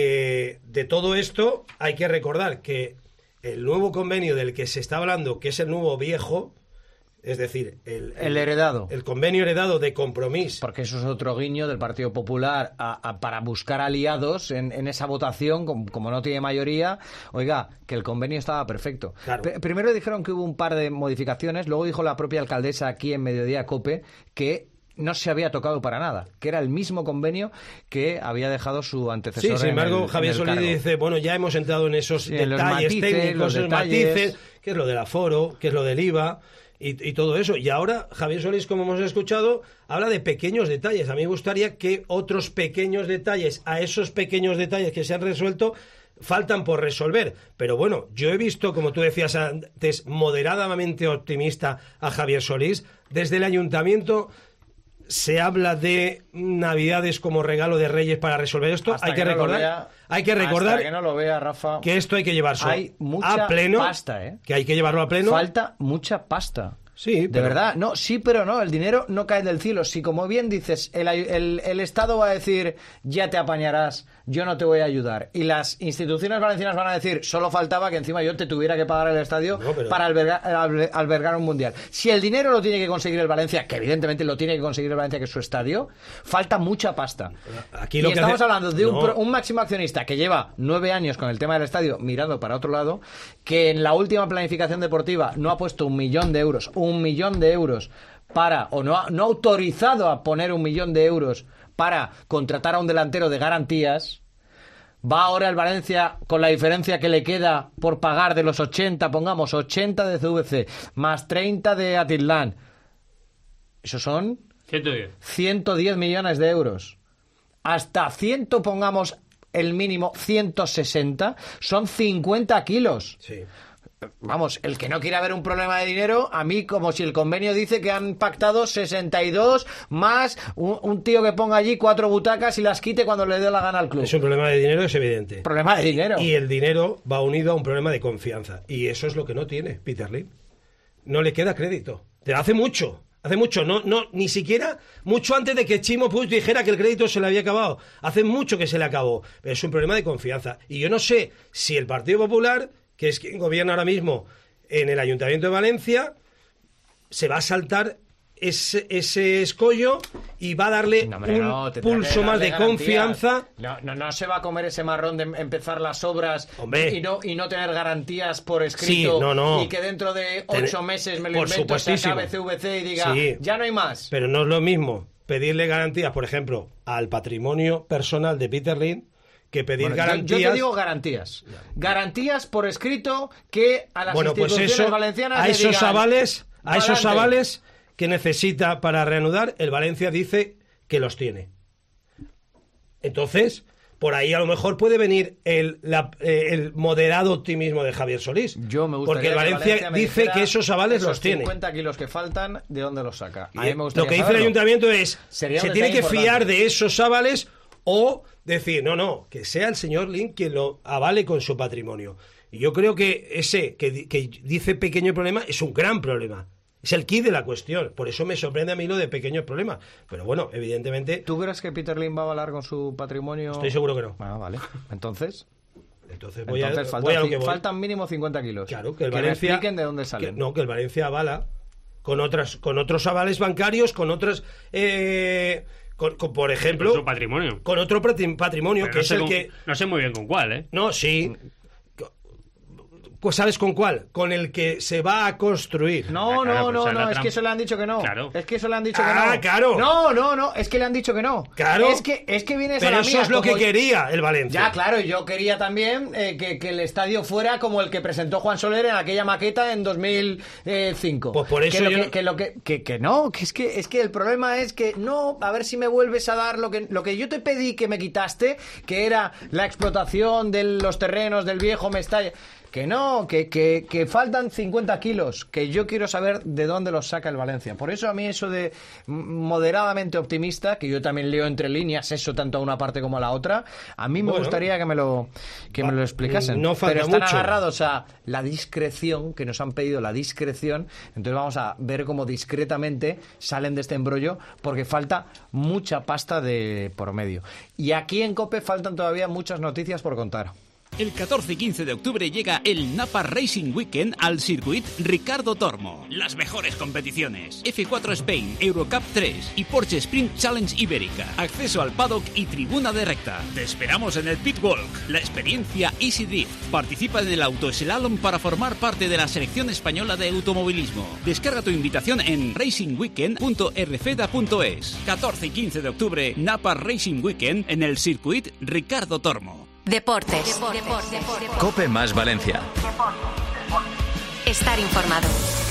S5: eh, de todo esto hay que recordar que el nuevo convenio del que se está hablando, que es el nuevo viejo, es decir, el,
S3: el heredado.
S5: el convenio heredado de Compromís.
S3: Porque eso es otro guiño del Partido Popular a, a- para buscar aliados en, en esa votación, como, como no tiene mayoría. Oiga, que el convenio estaba perfecto.
S5: Claro.
S3: P- primero dijeron que hubo un par de modificaciones, luego dijo la propia alcaldesa aquí en Mediodía COPE que no se había tocado para nada, que era el mismo convenio que había dejado su antecesor.
S5: Sí, sin
S3: en
S5: embargo,
S3: el-
S5: Javier
S3: en el
S5: Solís
S3: cargo.
S5: dice, bueno, ya hemos entrado en esos
S3: Sí, en los
S5: detalles
S3: matices,
S5: técnicos,
S3: los
S5: en los
S3: detalles.
S5: matices, que es lo del aforo, que es lo del I V A y, y todo eso. Y ahora Javier Solís, como hemos escuchado, habla de pequeños detalles. A mí me gustaría que otros pequeños detalles, a esos pequeños detalles que se han resuelto, faltan por resolver. Pero bueno, yo he visto, como tú decías antes, moderadamente optimista a Javier Solís. Desde el ayuntamiento se habla de Navidades como regalo de Reyes para resolver esto.
S3: Hasta
S5: Hay que,
S3: que no lo
S5: recordar,
S3: vea-
S5: hay que recordar
S3: hasta que no lo vea, Rafa,
S5: que esto hay que llevarlo
S3: hay mucha
S5: a pleno,
S3: pasta, ¿eh?
S5: que hay que llevarlo a pleno.
S3: Falta mucha pasta.
S5: Sí,
S3: de
S5: pero-
S3: verdad, no, sí, pero no, el dinero no cae del cielo. Si, como bien dices, el, ay- el- el Estado va a decir, ya te apañarás, yo no te voy a ayudar. Y las instituciones valencianas van a decir, solo faltaba que encima yo te tuviera que pagar el estadio
S5: No, pero-
S3: para albergar, albe- albergar un mundial. Si el dinero lo tiene que conseguir el Valencia, que evidentemente lo tiene que conseguir el Valencia, que es su estadio, falta mucha pasta.
S5: Aquí
S3: y
S5: lo que
S3: estamos
S5: hace-
S3: hablando de un,
S5: No.
S3: pro- un máximo accionista que lleva nueve años con el tema del estadio mirando para otro lado, que en la última planificación deportiva no ha puesto un millón de euros, un millón de euros para, o no ha, no ha autorizado a poner un millón de euros para contratar a un delantero de garantías. Va ahora el Valencia con la diferencia que le queda por pagar de los ochenta, pongamos ochenta de C V C, más treinta de Atilán. Eso son
S7: ciento diez.
S3: ciento diez millones de euros. Hasta cien, pongamos el mínimo, ciento sesenta, son cincuenta kilos.
S5: Sí.
S3: Vamos, el que no quiera ver un problema de dinero, a mí como si el convenio dice que han pactado sesenta y dos más un, un tío que ponga allí cuatro butacas y las quite cuando le dé la gana al club.
S5: Es un problema de dinero, es evidente.
S3: Problema de dinero.
S5: Y el dinero va unido a un problema de confianza. Y eso es lo que no tiene Peter Lim. No le queda crédito. Te hace mucho. Hace mucho, no, no, ni siquiera mucho antes de que Chimo Puig dijera que el crédito se le había acabado. Hace mucho que se le acabó. Pero es un problema de confianza. Y yo no sé si el Partido Popular, que es quien gobierna ahora mismo en el Ayuntamiento de Valencia, se va a saltar ese, ese escollo y va a darle
S3: No, hombre,
S5: un
S3: no, tendrá
S5: pulso
S3: que
S5: más
S3: darle
S5: de
S3: garantías.
S5: confianza.
S3: No, no, no se va a comer ese marrón de empezar las obras
S5: Hombre.
S3: y no y no tener garantías por escrito
S5: Sí, no, no.
S3: y que dentro de
S5: Ten-
S3: ocho meses me lo
S5: por
S3: invento, se
S5: supuestísimo.
S3: acabe C V C y diga,
S5: Sí.
S3: ya no hay más.
S5: Pero no es lo mismo pedirle garantías, por ejemplo, al patrimonio personal de Peter Lim que pedir
S3: Bueno, yo-
S5: garantías.
S3: Yo, te digo garantías. Garantías por escrito que a las
S5: Bueno, pues
S3: instituciones
S5: eso,
S3: valencianas
S5: a
S3: le
S5: esos
S3: digan,
S5: avales, a esos
S3: "Pa'lante".
S5: avales que necesita para reanudar, el Valencia dice que los tiene. Entonces, por ahí a lo mejor puede venir el, la, eh, el moderado optimismo de Javier Solís.
S3: Yo me gustaría
S5: porque el Valencia,
S3: que Valencia me
S5: dice
S3: dijera
S5: que esos avales
S3: esos
S5: los tiene.
S3: cincuenta kilos que faltan, ¿de dónde los saca? A
S5: Y
S3: mí me gustaría
S5: lo que dice
S3: saberlo.
S5: el ayuntamiento es,
S3: Sería
S5: se
S3: un
S5: tiene que
S3: detalle
S5: fiar
S3: importante.
S5: de esos avales o decir, no, no, que sea el señor Lin quien lo avale con su patrimonio. Y yo creo que ese que, que dice pequeño problema es un gran problema. Es el key de la cuestión. Por eso me sorprende a mí lo de pequeños problemas. Pero bueno, evidentemente...
S3: ¿Tú crees que Peter Lim va a avalar con su patrimonio?
S5: Estoy seguro que no.
S3: Ah, vale. Entonces...
S5: Entonces voy
S3: Entonces
S5: a,
S3: faltan,
S5: voy a lo que voy.
S3: faltan mínimo cincuenta kilos.
S5: Claro, que el
S3: que
S5: Valencia...
S3: me expliquen de dónde salen.
S5: Que, no, que el Valencia avala con, otras, con otros avales bancarios, con otros... Eh, con, con, por ejemplo...
S7: Con su patrimonio.
S5: Con otro patrimonio,
S7: Pero
S5: que
S7: no
S5: es
S7: sé
S5: el
S7: con-
S5: que...
S7: No sé muy bien con cuál, ¿eh?
S5: No, sí. Pues ¿sabes con cuál? Con el que se va a construir.
S3: No, no, no, no, es que eso le han dicho que no.
S5: Claro.
S3: Es que eso le han dicho que
S5: Ah,
S3: no.
S5: claro.
S3: No, no, no, es que le han dicho que no.
S5: Claro.
S3: Es que, es que vienes
S5: Pero
S3: a la
S5: eso
S3: mía,
S5: es lo
S3: como-
S5: que quería el Valencia.
S3: Ya, claro, yo quería también eh, que, que el estadio fuera como el que presentó Juan Soler en aquella maqueta en dos mil cinco.
S5: Pues por eso
S3: que, lo
S5: yo
S3: que,
S5: no-
S3: que lo que, que, que no, que es que es que el problema es que no, a ver si me vuelves a dar lo que lo que yo te pedí que me quitaste, que era la explotación de los terrenos del viejo Mestalla. Que no, que, que, que faltan cincuenta kilos, que yo quiero saber de dónde los saca el Valencia. Por eso a mí eso de m- moderadamente optimista, que yo también leo entre líneas eso tanto a una parte como a la otra, a mí me
S5: Bueno.
S3: gustaría que me lo que me lo explicasen.
S5: no falta
S3: Pero están
S5: mucho.
S3: agarrados a la discreción, que nos han pedido la discreción, entonces vamos a ver cómo discretamente salen de este embrollo, porque falta mucha pasta de por medio. Y aquí en COPE faltan todavía muchas noticias por contar.
S15: El catorce y quince de octubre llega el Napa Racing Weekend al Circuit Ricardo Tormo. Las mejores competiciones: F cuatro Spain, Eurocup tres y Porsche Sprint Challenge Ibérica. Acceso al paddock y tribuna de recta. Te esperamos en el Pit Walk, la experiencia Easy Drift. Participa en el Autoslalom para formar parte de la selección española de automovilismo. Descarga tu invitación en racing weekend punto r f e d a punto e s. catorce y quince de octubre, Napa Racing Weekend en el Circuit Ricardo Tormo.
S1: Deportes.
S16: Cope más Valencia.
S1: Estar informado.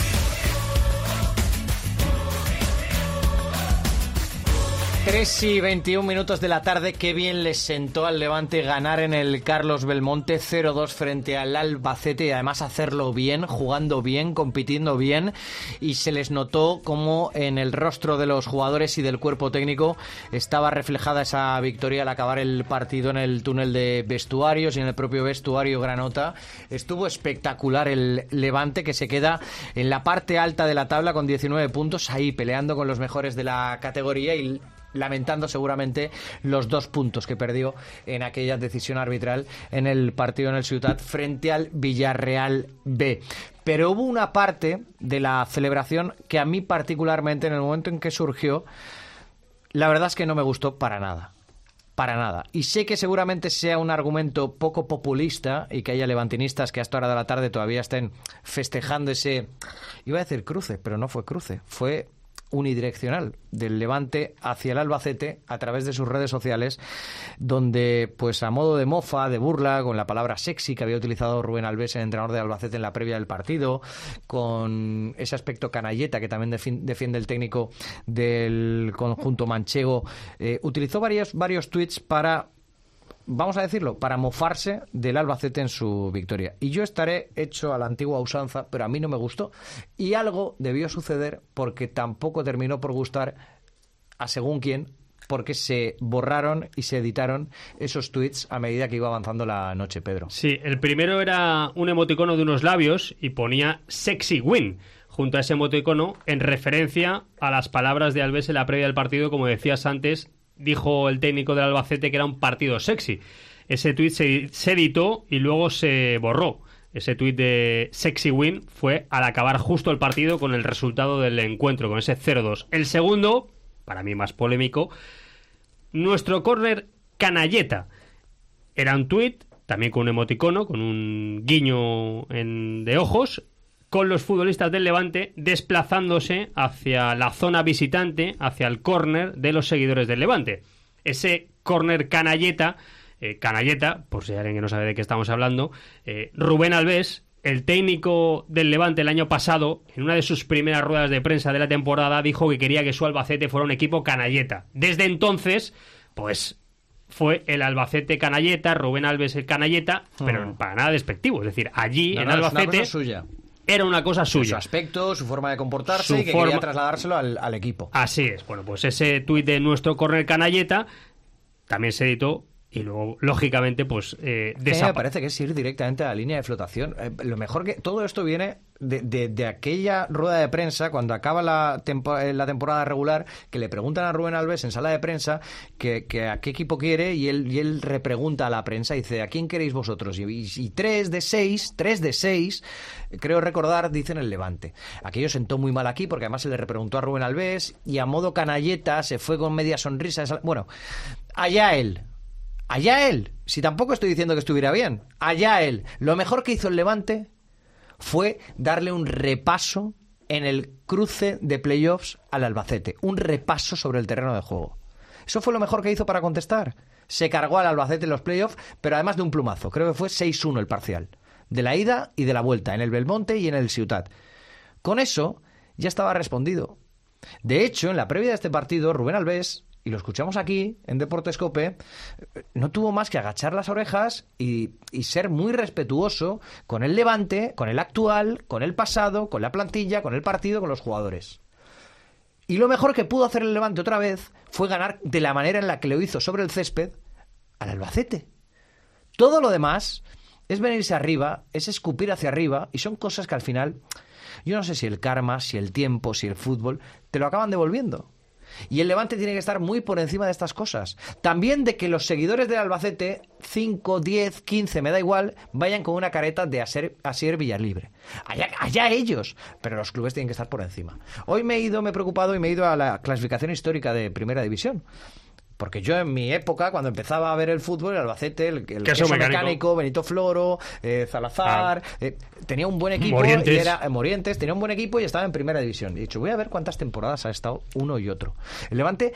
S3: tres y veintiún minutos de la tarde, qué bien les sentó al Levante ganar en el Carlos Belmonte cero dos frente al Albacete y además hacerlo bien, jugando bien, compitiendo bien, y se les notó como en el rostro de los jugadores y del cuerpo técnico estaba reflejada esa victoria al acabar el partido en el túnel de vestuarios y en el propio vestuario Granota. Estuvo espectacular el Levante, que se queda en la parte alta de la tabla con diecinueve puntos, ahí peleando con los mejores de la categoría y lamentando seguramente los dos puntos que perdió en aquella decisión arbitral en el partido en el Ciutat frente al Villarreal B. Pero hubo una parte de la celebración que a mí particularmente, en el momento en que surgió, la verdad es que no me gustó para nada. Para nada. Y sé que seguramente sea un argumento poco populista y que haya levantinistas que a esta hora de la tarde todavía estén festejando ese... Iba a decir cruce, pero no fue cruce. Fue unidireccional del Levante hacia el Albacete a través de sus redes sociales, donde pues a modo de mofa, de burla, con la palabra sexy que había utilizado Rubén Alves, el entrenador de Albacete, en la previa del partido, con ese aspecto canalleta que también defi- defiende el técnico del conjunto manchego, eh, utilizó varios, varios tweets para, vamos a decirlo, para mofarse del Albacete en su victoria. Y yo estaré hecho a la antigua usanza, pero a mí no me gustó. Y algo debió suceder porque tampoco terminó por gustar a según quién, porque se borraron y se editaron esos tweets a medida que iba avanzando la noche, Pedro.
S7: Sí, el primero era un emoticono de unos labios y ponía sexy win junto a ese emoticono en referencia a las palabras de Alves en la previa del partido. Como decías antes, dijo el técnico del Albacete que era un partido sexy. Ese tuit se, se editó y luego se borró. Ese tuit de sexy win fue al acabar justo el partido con el resultado del encuentro, con ese cero dos. El segundo, para mí más polémico, nuestro córner canalleta. Era un tuit, también con un emoticono, con un guiño en, de ojos, con los futbolistas del Levante desplazándose hacia la zona visitante, hacia el córner de los seguidores del Levante. Ese córner canalleta, eh, canalleta, por si hay alguien que no sabe de qué estamos hablando, eh, Rubén Alves, el técnico del Levante el año pasado, en una de sus primeras ruedas de prensa de la temporada, dijo que quería que su Albacete fuera un equipo canalleta. Desde entonces, pues fue el Albacete canalleta, Rubén Alves el canalleta, hmm. pero para nada despectivo. Es decir, allí
S3: no,
S7: en
S3: no,
S7: Albacete
S3: es una cosa suya.
S7: Era una cosa suya.
S3: Su aspecto, su forma de comportarse
S7: su
S3: y que
S7: forma...
S3: quería trasladárselo al, al equipo.
S7: Así es. Bueno, pues ese tuit de nuestro córner canalleta también se editó. Y luego, lógicamente, pues... Eh,
S3: desap- me parece que es ir directamente a la línea de flotación. Eh, lo mejor que... Todo esto viene de, de, de aquella rueda de prensa, cuando acaba la, tempo- la temporada regular, que le preguntan a Rubén Alves en sala de prensa que, que a qué equipo quiere, y él, y él repregunta a la prensa y dice, ¿a quién queréis vosotros? Y, y, y tres de seis, tres de seis, creo recordar, dicen el Levante. Aquello sentó muy mal aquí, porque además se le repreguntó a Rubén Alves, y a modo canalleta se fue con media sonrisa. De sal- bueno, allá él. Allá él, si tampoco estoy diciendo que estuviera bien, allá él. Lo mejor que hizo el Levante fue darle un repaso en el cruce de playoffs al Albacete, un repaso sobre el terreno de juego. Eso fue lo mejor que hizo para contestar. Se cargó al Albacete en los playoffs, pero además de un plumazo. Creo que fue seis uno el parcial, de la ida y de la vuelta, en el Belmonte y en el Ciutat. Con eso ya estaba respondido. De hecho, en la previa de este partido, Rubén Alves... y lo escuchamos aquí, en Deportes Cope, no tuvo más que agachar las orejas y, y ser muy respetuoso con el Levante, con el actual, con el pasado, con la plantilla, con el partido, con los jugadores. Y lo mejor que pudo hacer el Levante otra vez fue ganar de la manera en la que lo hizo sobre el césped al Albacete. Todo lo demás es venirse arriba, es escupir hacia arriba, y son cosas que al final, yo no sé si el karma, si el tiempo, si el fútbol, te lo acaban devolviendo. Y el Levante tiene que estar muy por encima de estas cosas. También de que los seguidores del Albacete, cinco, diez, quince, me da igual, vayan con una careta de Asier, Asier Villalibre. Allá, allá ellos. Pero los clubes tienen que estar por encima. Hoy me he ido, me he preocupado y me he ido a la clasificación histórica de Primera División. Porque yo en mi época, cuando empezaba a ver el fútbol, el Albacete, el, el queso, queso mecánico. mecánico, Benito Floro, eh, Salazar, ah. eh, tenía un buen equipo.
S7: Morientes.
S3: Y era, eh, Morientes, tenía un buen equipo y estaba en Primera División. Y he dicho, voy a ver cuántas temporadas ha estado uno y otro. El Levante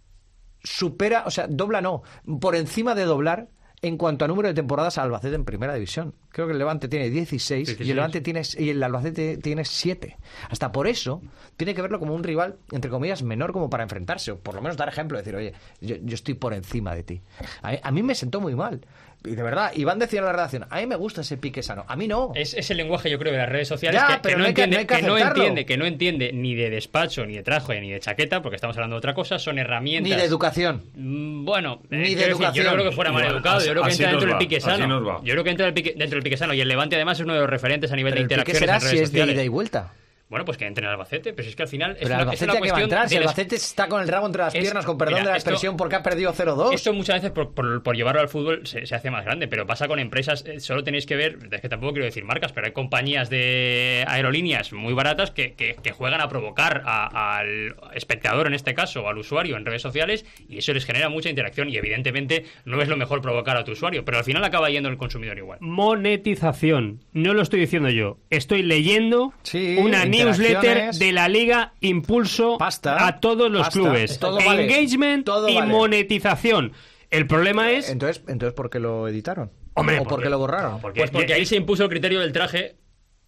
S3: supera, o sea, dobla no, por encima de doblar en cuanto a número de temporadas al Albacete en Primera División. Creo que el Levante tiene dieciséis, dieciséis. Y el Levante tiene y el Albacete tiene siete. Hasta por eso tiene que verlo como un rival, entre comillas, menor como para enfrentarse, o por lo menos dar ejemplo, decir, oye, yo, yo estoy por encima de ti. A, a mí me sentó muy mal. Y de verdad, Iván decía en la redacción, a mí me gusta ese pique sano, a mí no.
S12: Es, es el lenguaje, yo creo, de las redes sociales
S3: ya,
S12: que, que,
S3: no
S12: no entiende,
S3: que, no
S12: que no entiende, que no entiende ni de despacho, ni de traje, ni de chaqueta, porque estamos hablando de otra cosa, son herramientas.
S3: Ni de educación.
S12: Bueno,
S3: ni
S12: eh,
S3: de educación.
S12: Decir, yo no creo que fuera mal educado, yo creo que entra dentro del pique sano.
S10: Yo
S12: creo que entra dentro del pique sano. Y el Levante, además, es uno de los referentes a nivel
S3: pero
S12: de interacciones
S3: será
S12: en redes
S3: si es
S12: sociales.
S3: de ida y vuelta.
S12: Bueno, pues que entre en Albacete, pero es que al final es
S3: pero
S12: una,
S3: Albacete
S12: es una
S3: que va a entrar, si
S12: el
S3: Albacete está con el rabo entre las
S12: es,
S3: piernas, con perdón
S12: mira,
S3: de la
S12: esto,
S3: expresión, porque ha perdido cero dos.
S12: Esto muchas veces por, por, por llevarlo al fútbol se, se hace más grande, pero pasa con empresas, eh, solo tenéis que ver, es que tampoco quiero decir marcas, pero hay compañías de aerolíneas muy baratas que, que, que juegan a provocar a, al espectador, en este caso, o al usuario en redes sociales, y eso les genera mucha interacción, y evidentemente no es lo mejor provocar a tu usuario, pero al final acaba yendo el consumidor igual.
S7: Monetización, no lo estoy diciendo yo, estoy leyendo
S3: sí,
S7: una newsletter de la Liga Impulso
S3: pasta,
S7: a todos los
S3: pasta,
S7: clubes.
S3: todo
S7: Engagement
S3: vale, todo
S7: y
S3: vale.
S7: monetización. El problema es...
S3: Entonces, entonces ¿por qué lo editaron?
S7: Hombre,
S3: ¿O por qué lo borraron?
S12: Porque, pues porque ahí se impuso el criterio del traje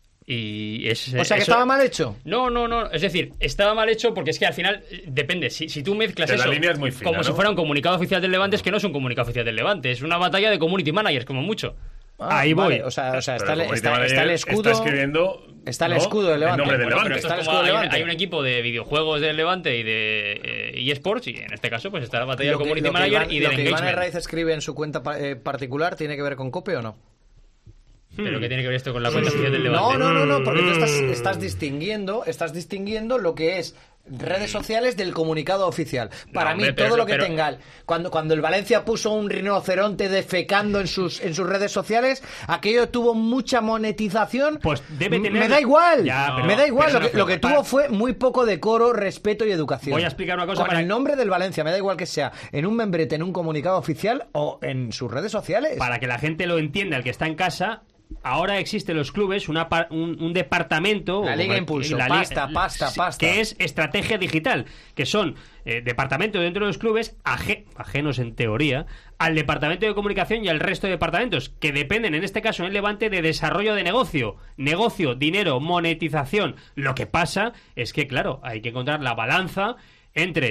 S12: y es...
S3: O sea, que
S12: eso...
S3: estaba mal hecho.
S12: No, no, no. Es decir, estaba mal hecho porque es que al final depende. Si, si tú mezclas
S10: Pero
S12: eso
S10: la línea es muy fina,
S12: como
S10: ¿no?
S12: si fuera un comunicado oficial del Levante, es que no es un comunicado oficial del Levante. Es una batalla de community managers, como mucho.
S3: Ah,
S7: ahí
S3: vale.
S7: voy.
S3: O sea, o sea está,
S10: Pero
S3: el,
S10: como
S3: está,
S10: Community
S3: está el
S10: Manager
S3: escudo.
S10: Está escribiendo.
S3: Está el
S10: ¿no?
S3: escudo del Levante.
S10: El nombre del
S12: Bueno,
S10: Levante.
S12: pero esto
S3: Está
S12: es
S3: el
S12: como
S3: escudo del
S12: hay,
S3: Levante.
S12: hay un equipo de videojuegos del Levante y de eh, eSports, y en este caso pues está la batalla del
S3: Lo que,
S12: community
S3: lo que
S12: manager
S3: Iván,
S12: y
S3: lo
S12: del
S3: que Iván
S12: engagement.
S3: Herraiz escribe en su cuenta pa- eh, particular, ¿tiene que ver con COPE o no?
S12: Pero ¿qué tiene que ver esto con la cuenta oficial del Levante?
S3: No, no, no, no, porque tú estás, estás distinguiendo, estás distinguiendo lo que es redes sociales del comunicado oficial. Para
S12: No,
S3: mí,
S12: hombre,
S3: todo
S12: pero-
S3: lo que
S12: pero-
S3: tenga... Cuando, cuando el Valencia puso un rinoceronte defecando en sus, en sus redes sociales, aquello tuvo mucha monetización.
S7: Pues debe tener...
S3: Me da igual,
S7: Ya, pero-
S3: me da igual.
S7: pero
S3: Lo que,
S7: no,
S3: lo que
S7: para-
S3: tuvo fue muy poco decoro, respeto y educación.
S7: Voy a explicar una cosa
S3: Con
S7: para-
S3: el nombre del Valencia, me da igual que sea en un membrete, en un comunicado oficial o en sus redes sociales.
S7: Para que la gente lo entienda, el que está en casa... Ahora existe en los clubes una par- un, un departamento...
S3: La Liga
S7: o-
S3: Impulso,
S7: la
S3: pasta,
S7: Liga-
S3: pasta, pasta.
S7: Que es estrategia digital, que son eh, departamentos dentro de los clubes aje- ajenos en teoría al departamento de comunicación y al resto de departamentos, que dependen en este caso en el Levante de desarrollo de negocio. Negocio, dinero, monetización. Lo que pasa es que, claro, hay que encontrar la balanza entre...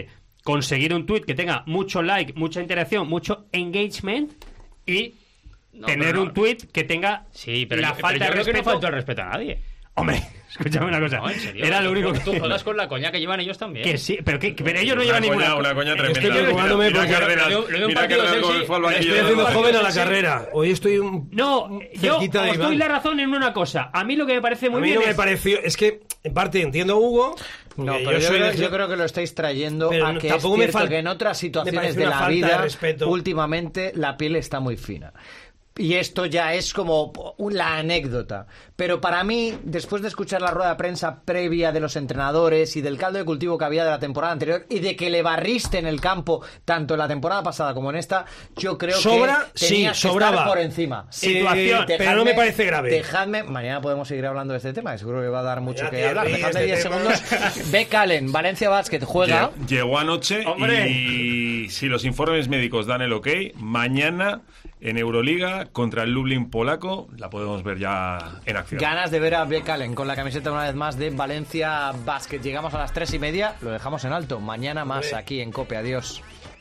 S7: conseguir un tweet que tenga mucho like, mucha interacción, mucho engagement y
S12: No,
S7: tener
S12: no.
S7: un tweet que tenga
S12: Sí, pero
S7: la
S12: yo, pero
S7: falta
S12: yo
S7: de
S12: creo que
S7: respeto.
S12: no faltó el respeto a nadie.
S7: Hombre, escúchame una cosa.
S12: No, en serio.
S7: Era lo único que...
S12: Tú jodas con la coña que llevan ellos también.
S7: Que sí, pero, que, pero ellos no
S10: Una
S7: llevan
S10: coña-
S7: ninguna...
S10: una coña
S7: Estoy
S10: tremenda.
S7: preocupándome
S10: Mira
S7: porque...
S10: Cárdenas,
S7: lo de- lo de un
S10: mira
S7: partido
S10: Cárdenas
S7: sexy-
S10: cómo fue al banquillo.
S5: Estoy haciendo
S7: partido
S5: joven a la
S7: sexy-
S5: carrera. Hoy estoy un
S7: No, yo
S5: cerquita de
S7: os
S5: Iván.
S7: doy la razón en una cosa. A mí lo que me parece muy
S5: A mí
S7: bien
S5: no me
S7: es...
S5: pareció... Es que, en parte, entiendo a Hugo...
S3: No,
S5: porque
S3: pero yo,
S5: soy
S3: creo,
S5: de-
S3: yo creo que lo estáis trayendo
S5: Pero
S3: a
S5: no-
S3: que es
S5: tampoco me
S3: cierto
S5: fal-
S3: que en otras
S5: me
S3: situaciones
S5: parece
S3: de
S5: una
S3: la
S5: falta de
S3: vida
S5: respeto.
S3: últimamente la piel está muy fina. Y esto ya es como la anécdota. Pero para mí, después de escuchar la rueda de prensa previa de los entrenadores y del caldo de cultivo que había de la temporada anterior y de que le barriste en el campo tanto en la temporada pasada como en esta, yo creo
S5: ¿Sobra?
S3: que tenías
S5: Sí,
S3: que
S5: sobraba.
S3: estar por encima.
S5: Situación,
S3: Eh,
S5: pero no me parece grave.
S3: Dejadme, mañana podemos seguir hablando de este tema, que seguro que va a dar mucho
S5: Ya
S3: que
S5: te
S3: hablar.
S5: ríes
S3: Dejadme
S5: de
S3: diez
S5: tema.
S3: segundos. Beck Allen, Valencia Basket, juega.
S10: Lle- Llegó anoche
S3: ¡Hombre!
S10: y si los informes médicos dan el ok, mañana en Euroliga contra el Lublin polaco la podemos ver ya en acción.
S3: Ganas de ver a Beck Allen con la camiseta una vez más de Valencia Basket. Llegamos a las tres y media, lo dejamos en alto. Mañana más aquí en COPE. Adiós.